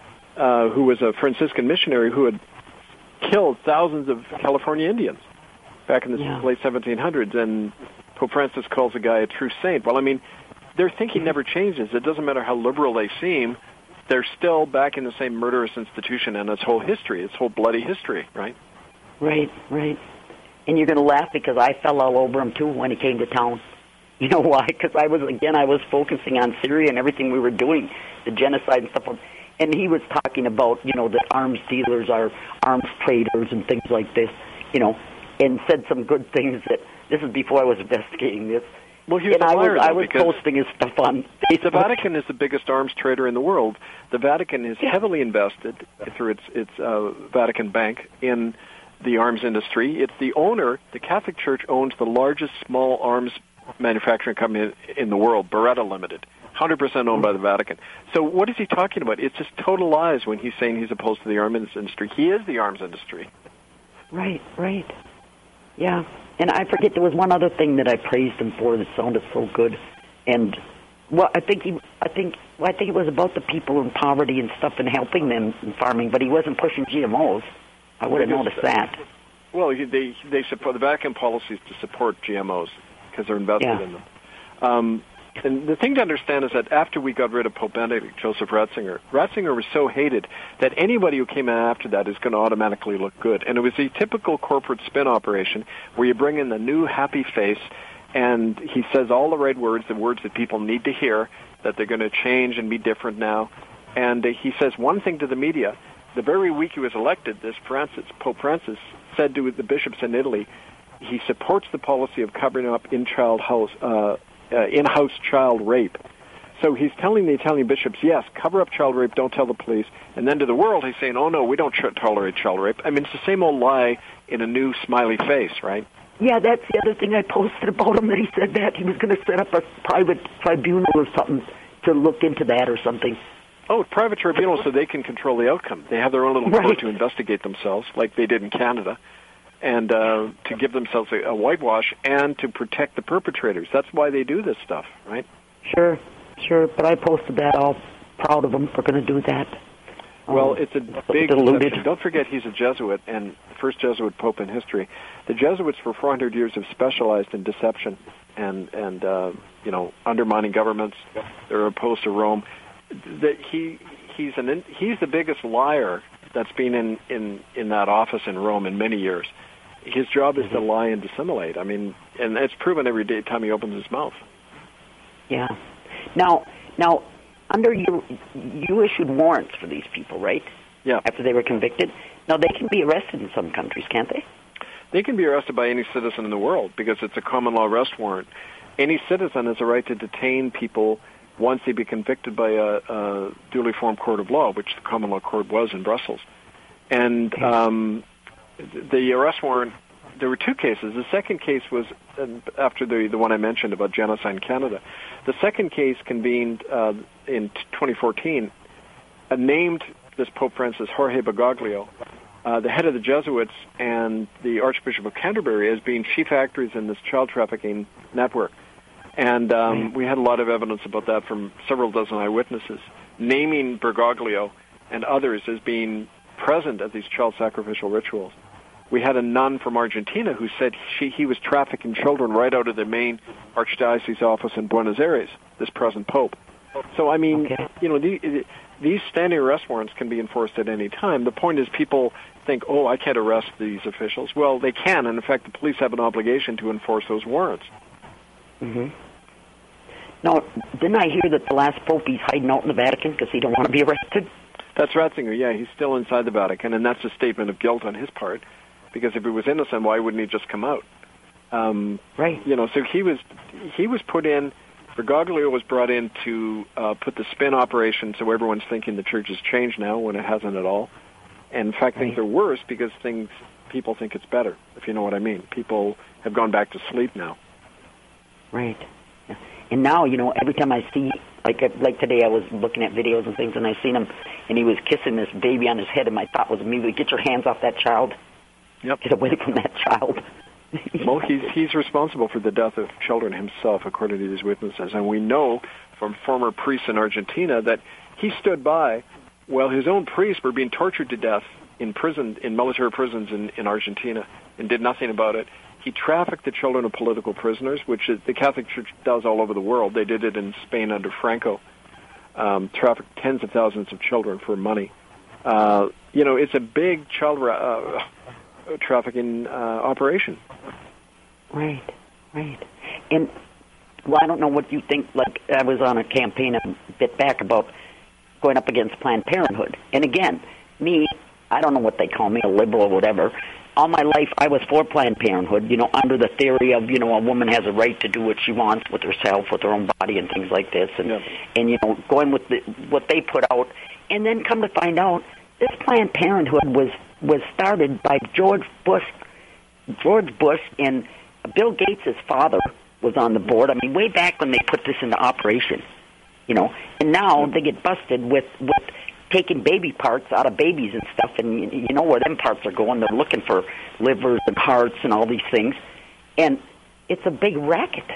uh, who was a Franciscan missionary who had killed thousands of California Indians back in the yeah. late seventeen hundreds, and Pope Francis calls the guy a true saint. Well, I mean, their thinking never changes. It doesn't matter how liberal they seem. They're still back in the same murderous institution and its whole history, its whole bloody history, right? Right, right. And you're going to laugh because I fell all over him, too, when he came to town. You know why? Because I was, again, I was focusing on Syria and everything we were doing, the genocide and stuff. And he was talking about, you know, that arms dealers are arms traders and things like this, you know, and said some good things that, this is before I was investigating this. Well, he was and a I liar, was, I though, was posting his stuff on Facebook. The Vatican is the biggest arms trader in the world. The Vatican is yeah. heavily invested through its, its uh, Vatican Bank in the arms industry. It's the owner, the Catholic Church owns the largest small arms manufacturing company in the world, Beretta Limited, one hundred percent owned by the Vatican. So what is he talking about? It's just total lies when he's saying he's opposed to the arms industry. He is the arms industry. Right, right. Yeah. And I forget, there was one other thing that I praised him for that sounded so good. And, well, I think he, I think, well, I think it was about the people in poverty and stuff and helping them in farming, but he wasn't pushing G M Os. I would have noticed that. Well, they they support the Vatican policies to support G M Os because they're invested yeah. in them. Um, and the thing to understand is that after we got rid of Pope Benedict, Joseph Ratzinger, Ratzinger was so hated that anybody who came in after that is going to automatically look good. And it was a typical corporate spin operation where you bring in the new happy face, and he says all the right words, the words that people need to hear, that they're going to change and be different now. And uh, he says one thing to the media. The very week he was elected, this Francis, Pope Francis said to the bishops in Italy, he supports the policy of covering up in-child house, uh, uh, in-house child rape. So he's telling the Italian bishops, yes, cover up child rape, don't tell the police. And then to the world, he's saying, oh, no, we don't tolerate child rape. I mean, it's the same old lie in a new smiley face, right? Yeah, that's the other thing I posted about him, that he said that. He was going to set up a private tribunal or something to look into that or something. Oh, private tribunals so they can control the outcome. They have their own little right. court to investigate themselves, like they did in Canada, and uh, to give themselves a, a whitewash and to protect the perpetrators. That's why they do this stuff, right? Sure, sure. But I posted that. All proud of them for going to do that. Well, um, it's a big exception. Don't forget he's a Jesuit, and the first Jesuit pope in history. The Jesuits for four hundred years have specialized in deception and, and uh, you know, undermining governments. They're opposed to Rome. That he he's an he's the biggest liar that's been in, in, in that office in Rome in many years. His job is mm-hmm. to lie and dissimulate. I mean, and it's proven every day time he opens his mouth. Yeah. Now, now, under you, you issued warrants for these people, right? Yeah. After they were convicted. Now they can be arrested in some countries, can't they? They can be arrested by any citizen in the world because it's a common law arrest warrant. Any citizen has a right to detain people once they be convicted by a, a duly formed court of law, which the common law court was in Brussels. And um, the arrest warrant there were two cases. The second case was uh, after the the one I mentioned about genocide in Canada. The second case convened uh, in twenty fourteen, uh, named this Pope Francis Jorge Bergoglio, uh, the head of the Jesuits and the Archbishop of Canterbury, as being chief actors in this child trafficking network. And um, we had a lot of evidence about that from several dozen eyewitnesses, naming Bergoglio and others as being present at these child sacrificial rituals. We had a nun from Argentina who said she, he was trafficking children right out of the main archdiocese office in Buenos Aires, this present pope. So, I mean, okay. you know, the, these standing arrest warrants can be enforced at any time. The point is people think, oh, I can't arrest these officials. Well, they can, and in fact, the police have an obligation to enforce those warrants. Mm-hmm. Now, didn't I hear that the last pope, he's hiding out in the Vatican because he don't want to be arrested? That's Ratzinger, yeah. He's still inside the Vatican, and that's a statement of guilt on his part, because if he was innocent, why wouldn't he just come out? Um, right. You know, so he was he was put in, Bergoglio was brought in to uh, put the spin operation so everyone's thinking the church has changed now when it hasn't at all. And in fact, right. things are worse because things people think it's better, if you know what I mean. People have gone back to sleep now. Right. And now, you know, every time I see, like like today I was looking at videos and things, and I seen him, and he was kissing this baby on his head, and my thought was immediately, get your hands off that child. Yep. Get away from that child. Well, he's, he's responsible for the death of children himself, according to these witnesses. And we know from former priests in Argentina that he stood by while his own priests were being tortured to death in prison, in military prisons in, in Argentina, and did nothing about it. He trafficked the children of political prisoners, which is, the Catholic Church does all over the world. They did it in Spain under Franco. Um, trafficked tens of thousands of children for money. Uh, you know, it's a big child uh, trafficking uh, operation. Right, right. And, well, I don't know what you think. Like, I was on a campaign a bit back about going up against Planned Parenthood. And again, me, I don't know what they call me, a liberal or whatever. All my life, I was for Planned Parenthood, you know, under the theory of, you know, a woman has a right to do what she wants with herself, with her own body and things like this. And, yeah. and you know, going with the, what they put out. And then come to find out, this Planned Parenthood was, was started by George Bush. George Bush and Bill Gates' father was on the board. I mean, way back when they put this into operation, you know. And now they get busted with... with taking baby parts out of babies and stuff, and you know where them parts are going. They're looking for livers and hearts and all these things, and it's a big racket.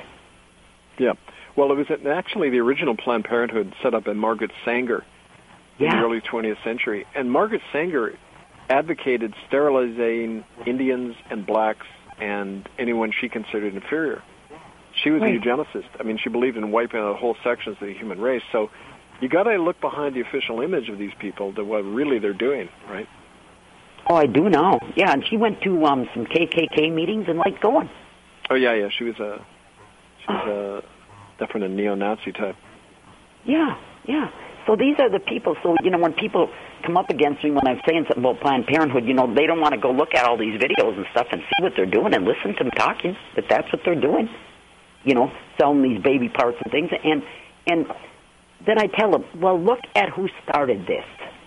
Yeah. Well, it was actually the original Planned Parenthood set up by Margaret Sanger yeah. in the early twentieth century, and Margaret Sanger advocated sterilizing Indians and blacks and anyone she considered inferior. She was right. a eugenicist. I mean, she believed in wiping out whole sections of the human race, so you got to look behind the official image of these people to what really they're doing, right? Oh, I do now. Yeah, and she went to um, some K K K meetings and liked going. Oh yeah, yeah. She was a she was a definitely a neo-Nazi type. Yeah, yeah. So these are the people. So you know, when people come up against me when I'm saying something about Planned Parenthood, you know, they don't want to go look at all these videos and stuff and see what they're doing and listen to them talking. That that's what they're doing. You know, selling these baby parts and things, and and. Then I tell them, well, look at who started this.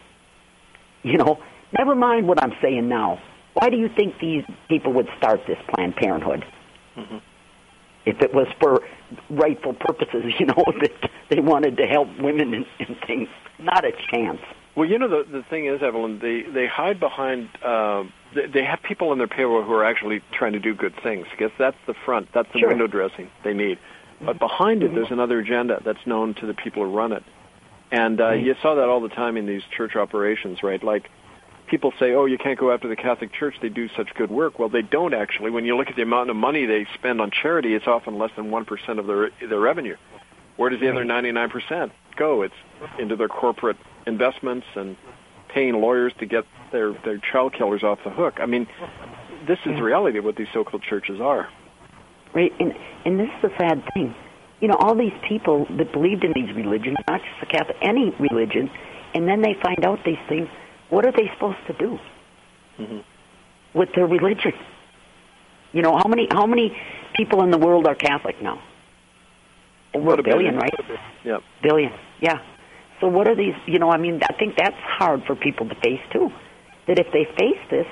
You know, never mind what I'm saying now. Why do you think these people would start this Planned Parenthood? Mm-hmm. If it was for rightful purposes, you know, that they wanted to help women and, and things, not a chance. Well, you know, the the thing is, Evelyn, they, they hide behind, uh, they, they have people on their payroll who are actually trying to do good things. I guess that's the front, that's the sure. window dressing they need. But behind it, there's another agenda that's known to the people who run it. And uh, right. you saw that all the time in these church operations, right? Like, people say, oh, you can't go after the Catholic Church, they do such good work. Well, they don't actually. When you look at the amount of money they spend on charity, it's often less than one percent of their their revenue. Where does the other ninety-nine percent go? It's into their corporate investments and paying lawyers to get their, their child killers off the hook. I mean, this is the reality of what these so-called churches are. Right, and and this is a sad thing. You know, all these people that believed in these religions, not just the Catholic, any religion, and then they find out these things. What are they supposed to do mm-hmm. with their religion? You know, how many how many people in the world are Catholic now? Over a billion, right? Yeah, billion. Yeah. So what are these? You know, I mean, I think that's hard for people to face too. That if they face this,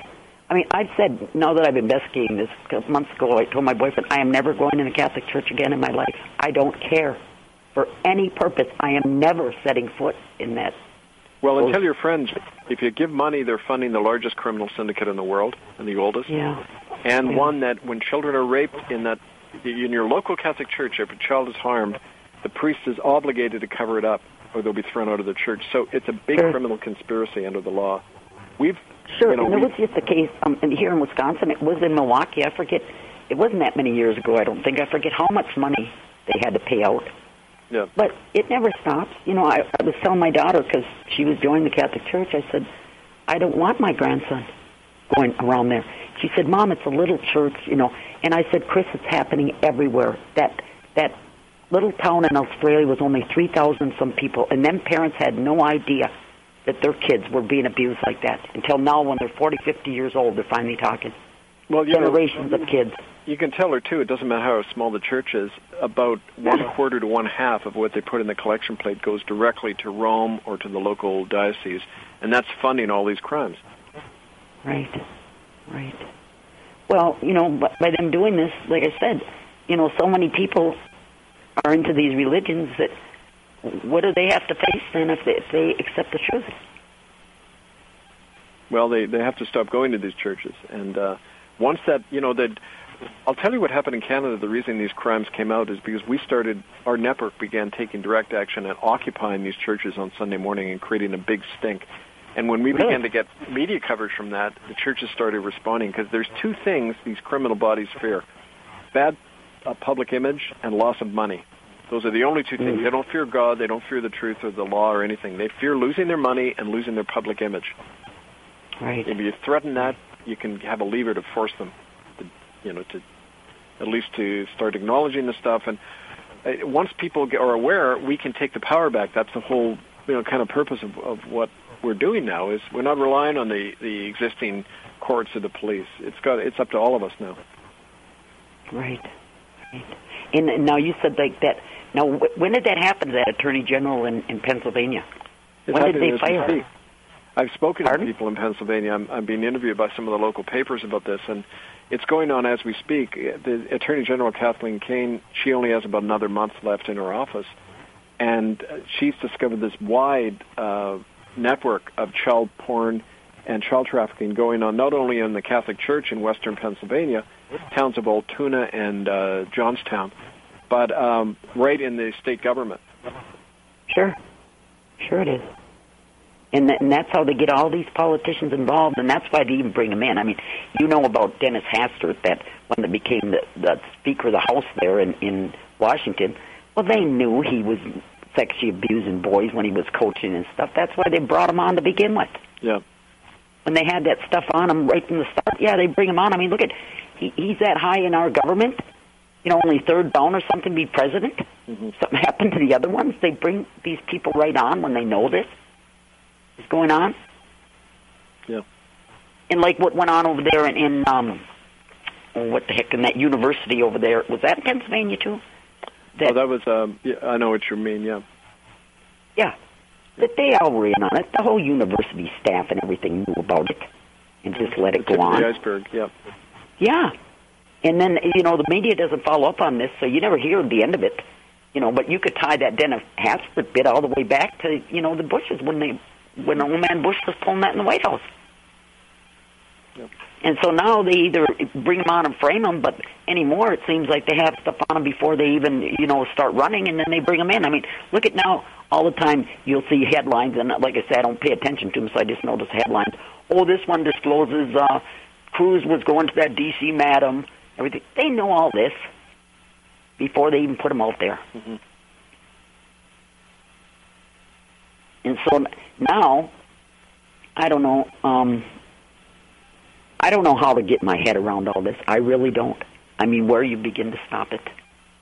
I mean, I've said, now that I've been investigating this, a couple months ago, I told my boyfriend, I am never going in a Catholic church again in my life. I don't care. For any purpose, I am never setting foot in that. Well, and tell your friends, if you give money, they're funding the largest criminal syndicate in the world, and the oldest. Yeah. And yeah. one that when children are raped in that, in your local Catholic church, if a child is harmed, the priest is obligated to cover it up, or they'll be thrown out of the church. So it's a big sure. criminal conspiracy under the law. We've Sure, you know, and there we, was just a case um, and here in Wisconsin. It was in Milwaukee. I forget. It wasn't that many years ago, I don't think. I forget how much money they had to pay out. Yeah. But it never stops. You know, I, I was telling my daughter, because she was joining the Catholic Church, I said, I don't want my grandson going around there. She said, Mom, it's a little church, you know. And I said, Chris, it's happening everywhere. That that little town in Australia was only three thousand some people, and them parents had no idea that their kids were being abused like that until now when they're forty, fifty years old, they're finally talking. Well, you Generations know, of kids. You can tell her, too, it doesn't matter how small the church is, about one quarter to one half of what they put in the collection plate goes directly to Rome or to the local diocese, and that's funding all these crimes. Right, right. Well, you know, by them doing this, like I said, you know, so many people are into these religions that what do they have to face then if they, if they accept the truth? Well, they, they have to stop going to these churches. And uh, once that, you know, that I'll tell you what happened in Canada. The reason these crimes came out is because we started, our network began taking direct action and occupying these churches on Sunday morning and creating a big stink. And when we really? began to get media coverage from that, the churches started responding because there's two things these criminal bodies fear: bad uh, public image and loss of money. Those are the only two things. Mm-hmm. They don't fear God, they don't fear the truth or the law or anything. They fear losing their money and losing their public image. Right. If you threaten that, you can have a lever to force them, to, you know, to at least to start acknowledging the stuff. And uh, once people get, are aware, we can take the power back. That's the whole, you know, kind of purpose of, of what we're doing now. Is we're not relying on the, the existing courts or the police. It's got it's up to all of us now. Right. Right. And now you said like that. Now, when did that happen to that Attorney General in, in Pennsylvania? It's when did they fire her? I've spoken Pardon? to people in Pennsylvania. I'm, I'm being interviewed by some of the local papers about this, and it's going on as we speak. The Attorney General, Kathleen Kane, she only has about another month left in her office, and she's discovered this wide uh, network of child porn and child trafficking going on not only in the Catholic Church in western Pennsylvania, towns of Altoona and uh, Johnstown, but um, right in the state government. Sure. Sure it is. And, that, and that's how they get all these politicians involved, and that's why they even bring them in. I mean, you know about Dennis Hastert, that when they became the, the Speaker of the House there in, in Washington, well, they knew he was sexually abusing boys when he was coaching and stuff. That's why they brought him on to begin with. Yeah. When they had that stuff on him right from the start, yeah, they bring him on. I mean, look at, he, he's that high in our government. You know, only third down or something to be president. Mm-hmm. Something happened to the other ones. They bring these people right on when they know this is going on. Yeah. And like what went on over there in, in um, oh, what the heck, in that university over there. Was that in Pennsylvania too? That, oh, that was, um, yeah, I know what you mean, yeah. Yeah. That they all were in on it. The whole university staff and everything knew about it and just let it the go on. The iceberg, yeah. Yeah. And then, you know, the media doesn't follow up on this, so you never hear the end of it. You know, but you could tie that Dennis Hastert bit all the way back to, you know, the Bushes when they, when old man Bush was pulling that in the White House. Yep. And so now they either bring them on and frame them, but anymore it seems like they have stuff on them before they even, you know, start running, and then they bring them in. I mean, look at now, all the time you'll see headlines, and like I said, I don't pay attention to them, so I just notice headlines. Oh, this one discloses uh, Cruz was going to that D C madam. Everything. They know all this before they even put them out there. Mm-hmm. And so now, I don't know, um, I don't know how to get my head around all this. I really don't. I mean, where you begin to stop it.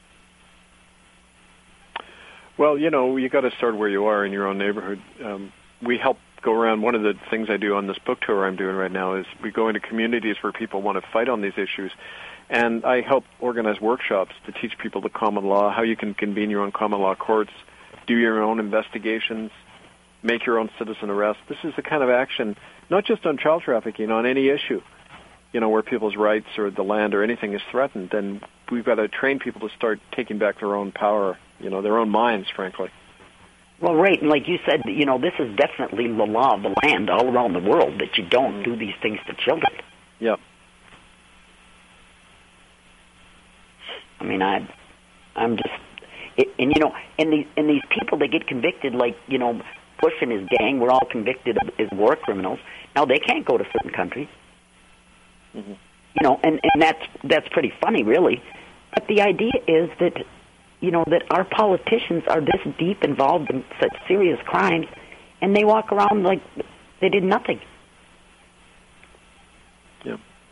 Well, you know, you got to start where you are in your own neighborhood. Um, we help go around. One of the things I do on this book tour I'm doing right now is we go into communities where people want to fight on these issues. And I help organize workshops to teach people the common law, how you can convene your own common law courts, do your own investigations, make your own citizen arrest. This is the kind of action, not just on child trafficking, on any issue. you know, where people's rights or the land or anything is threatened, then we've got to train people to start taking back their own power, you know, their own minds, frankly. Well, right, and like you said, you know, this is definitely the law of the land all around the world, that you don't do these things to children. Yep. I mean, I, I'm just, it, and you know, and these and these people that get convicted, like, you know, Bush and his gang were all convicted of, as war criminals. Now they can't go to certain countries. Mm-hmm. You know, and, and that's that's pretty funny, really. But the idea is that, you know, that our politicians are this deep involved in such serious crimes, and they walk around like they did nothing. Yeah.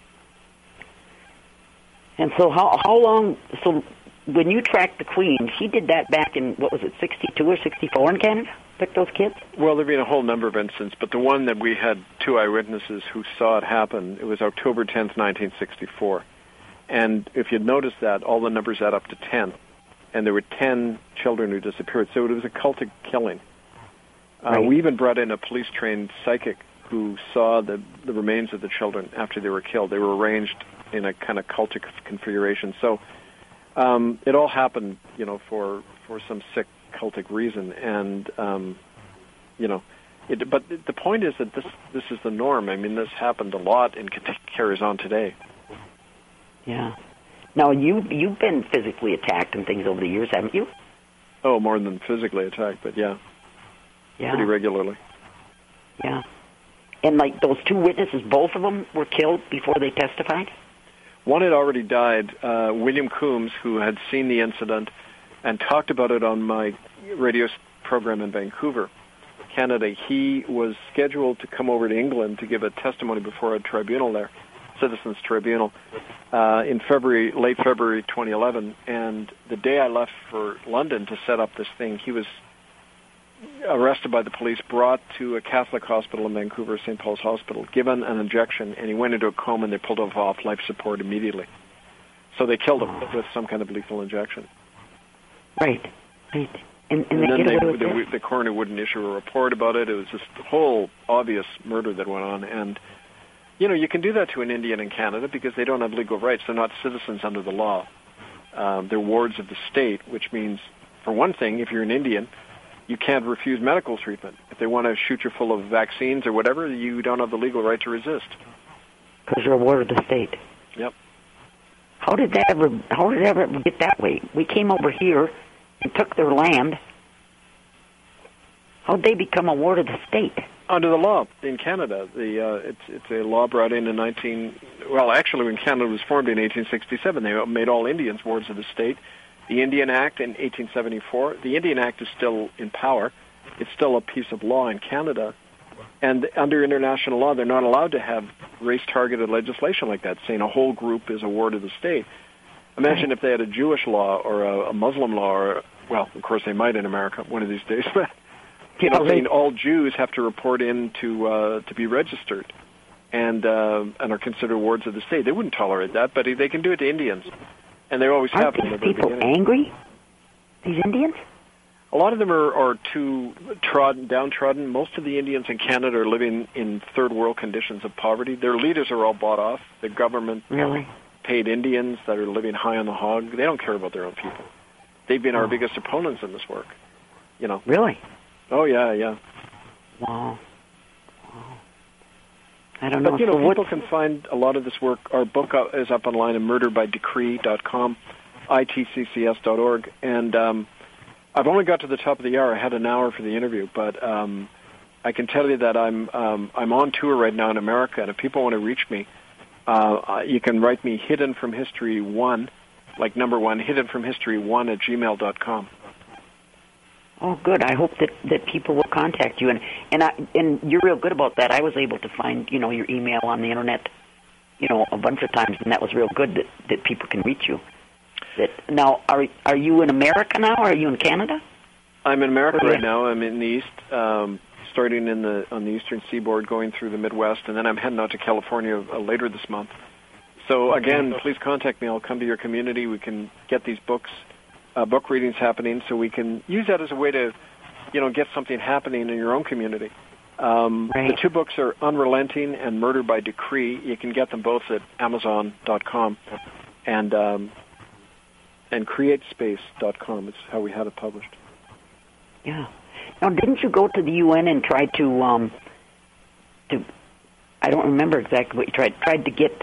And so how how long? So when you tracked the Queen, she did that back in, what was it, sixty-two or sixty-four in Canada? Took those kids? Well, there have been a whole number of incidents, but the one that we had two eyewitnesses who saw it happen, it was October tenth, nineteen sixty-four. And if you'd noticed that, all the numbers add up to ten. And there were ten children who disappeared. So it was a cultic killing. Uh, right. We even brought in a police-trained psychic who saw the, the remains of the children after they were killed. They were arranged in a kind of cultic configuration. So um, it all happened, you know, for, for some sick cultic reason. And, um, you know, it, but the point is that this this is the norm. I mean, this happened a lot and carries on today. Yeah. Now, you, you've been physically attacked and things over the years, haven't you? Oh, more than physically attacked, but yeah. Yeah. Pretty regularly. Yeah. And, like, those two witnesses, both of them were killed before they testified? One had already died, uh, William Coombs, who had seen the incident and talked about it on my radio program in Vancouver, Canada. He was scheduled to come over to England to give a testimony before a tribunal there, Citizens Tribunal, uh, in February, late February twenty eleven. And the day I left for London to set up this thing, he was arrested by the police, brought to a Catholic hospital in Vancouver, Saint Paul's Hospital, given an injection, and he went into a coma, and they pulled him off life support immediately. So they killed him with some kind of lethal injection. Right, right. And, and, and they then get they, away with the, it? the coroner wouldn't issue a report about it. It was just a whole obvious murder that went on. And, you know, you can do that to an Indian in Canada because they don't have legal rights. They're not citizens under the law. Um, they're wards of the state, which means, for one thing, if you're an Indian, you can't refuse medical treatment. If they want to shoot you full of vaccines or whatever, you don't have the legal right to resist. Because you're a ward of the state. Yep. How did that ever? How did it ever get that way? We came over here and took their land. How'd they become a ward of the state? Under the law in Canada, the uh, it's it's a law brought in in nineteen. Well, actually, when Canada was formed in eighteen sixty-seven, they made all Indians wards of the state. The Indian Act in eighteen seventy-four. The Indian Act is still in power. It's still a piece of law in Canada. And under international law, they're not allowed to have race-targeted legislation like that, saying a whole group is a ward of the state. Imagine if they had a Jewish law or a, a Muslim law, or, well, of course they might in America one of these days, but, you know, saying all Jews have to report in to, uh, to be registered and, uh, and are considered wards of the state. They wouldn't tolerate that, but they can do it to Indians. And they always have. Aren't these people angry? These Indians? A lot of them are, are too trodden, downtrodden. Most of the Indians in Canada are living in third world conditions of poverty. Their leaders are all bought off. The government really paid Indians that are living high on the hog. They don't care about their own people. They've been oh. our biggest opponents in this work. You know. Really? Oh yeah, yeah. Wow. Wow. I don't know. But you know, so people can find a lot of this work. Our book is up online at murder by decree dot com, I T C C S dot org, and um, I've only got to the top of the hour. I had an hour for the interview, but um, I can tell you that I'm um, I'm on tour right now in America, and if people want to reach me, uh, you can write me hidden from history one, like number one, hidden from history one at gmail dot com. Oh, good. I hope that, that people will contact you, and and I and you're real good about that. I was able to find you know your email on the internet, you know, a bunch of times, and that was real good that, that people can reach you. That now, are are you in America now? Or are you in Canada? I'm in America right now. I'm in the east, um, starting in the on the eastern seaboard, going through the Midwest, and then I'm heading out to California uh, later this month. So again, please contact me. I'll come to your community. We can get these books. Uh, book readings happening, so we can use that as a way to, you know, get something happening in your own community. Um, Right. The two books are Unrelenting and Murder by Decree. You can get them both at amazon dot com and um, and create space dot com is how we had it published. Yeah. Now, didn't you go to the U N and try to, um, to, I don't remember exactly what you tried, tried to get.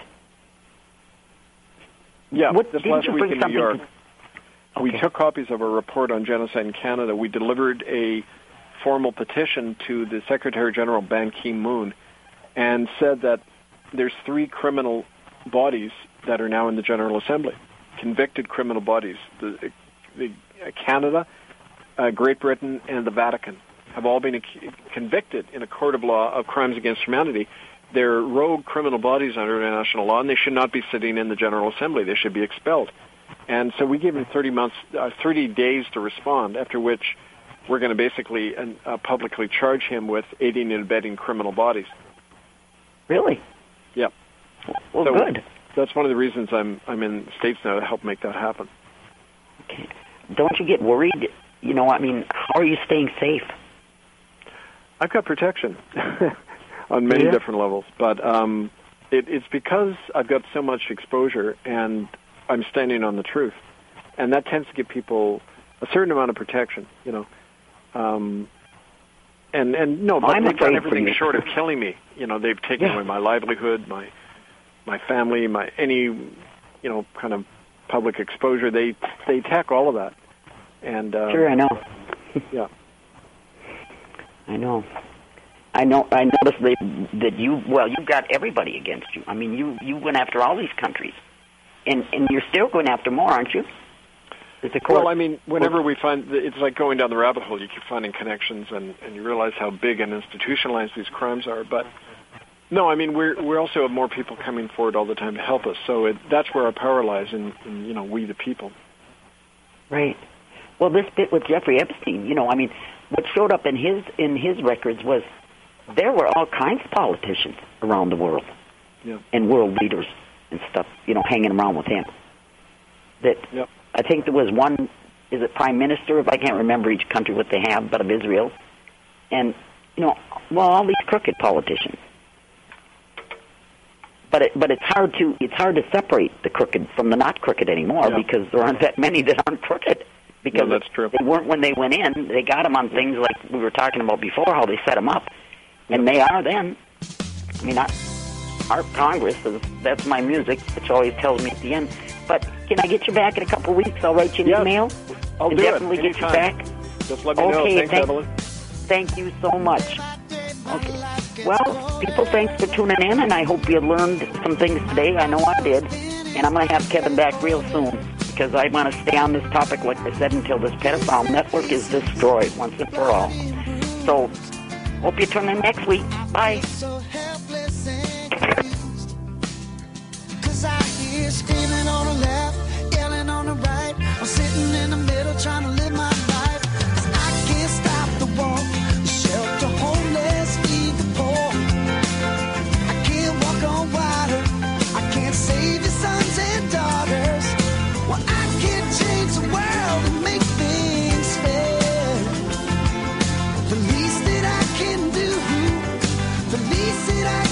Yeah, What, this didn't last you week bring in New something York, to- we Okay. took copies of a report on genocide in Canada. We delivered a formal petition to the Secretary General Ban Ki-moon and said that there's three criminal bodies that are now in the General Assembly, convicted criminal bodies. The, the uh, Canada, uh, Great Britain, and the Vatican have all been ac- convicted in a court of law of crimes against humanity. They're rogue criminal bodies under international law, and they should not be sitting in the General Assembly. They should be expelled. And so we gave him thirty months, uh, thirty days to respond, after which we're going to basically uh, publicly charge him with aiding and abetting criminal bodies. Really? Yeah. Well, so good. That's one of the reasons I'm I'm in the States now, to help make that happen. Okay. Don't you get worried? You know, I mean, how are you staying safe? I've got protection on many Yeah. different levels, but um, it, it's because I've got so much exposure and I'm standing on the truth, and that tends to give people a certain amount of protection, you know. Um, and and no, but I'm they've done afraid for everything you. short of killing me. You know, they've taken Yeah. away my livelihood, my my family, my any you know kind of public exposure. They they attack all of that, and um, Sure, I know. yeah. I know. I know. I noticed that, that you, well, you've got everybody against you. I mean, you, you went after all these countries. And, and you're still going after more, aren't you? It's a court. Well, I mean, whenever we find, it's like going down the rabbit hole. You keep finding connections, and, and you realize how big and institutionalized these crimes are. But no, I mean, we're we also have more people coming forward all the time to help us. So it, that's where our power lies in, in, you know, we the people. Right. Well, this bit with Jeffrey Epstein, you know, I mean, what showed up in his in his records was there were all kinds of politicians around the world, Yeah. and world leaders and stuff, you know, hanging around with him. That Yep. I think there was one, is it prime minister? If I can't remember each country what they have, but of Israel, and you know, well, all these crooked politicians. But it, but it's hard to it's hard to separate the crooked from the not crooked anymore, Yeah. because there aren't that many that aren't crooked. Because No, that's true. they weren't when they went in. They got them on things like we were talking about before, how they set them up, and they are then. I mean, I, our Congress is, that's my music, which always tells me at the end. But can I get you back in a couple of weeks? I'll write you an Yes. email. I'll and do definitely it get you anytime. back. Just let me know. Okay, Thanks, thank- Evelyn. Thank you so much. Okay. Well, people, thanks for tuning in, and I hope you learned some things today. I know I did. And I'm going to have Kevin back real soon, because I want to stay on this topic, like I said, until this pedophile network is destroyed once and for all. So, hope you tune in next week. Bye. So helpless and confused. 'Cause I hear screaming on the left, yelling on the right. I'm sitting in the middle trying to live my life. 'Cause I can't stop the war, shelter homeless, feed the poor. I can't walk on water, I can't save your sons and daughters. Well, I can't change the world and make things fair. The least that I can do, the least that I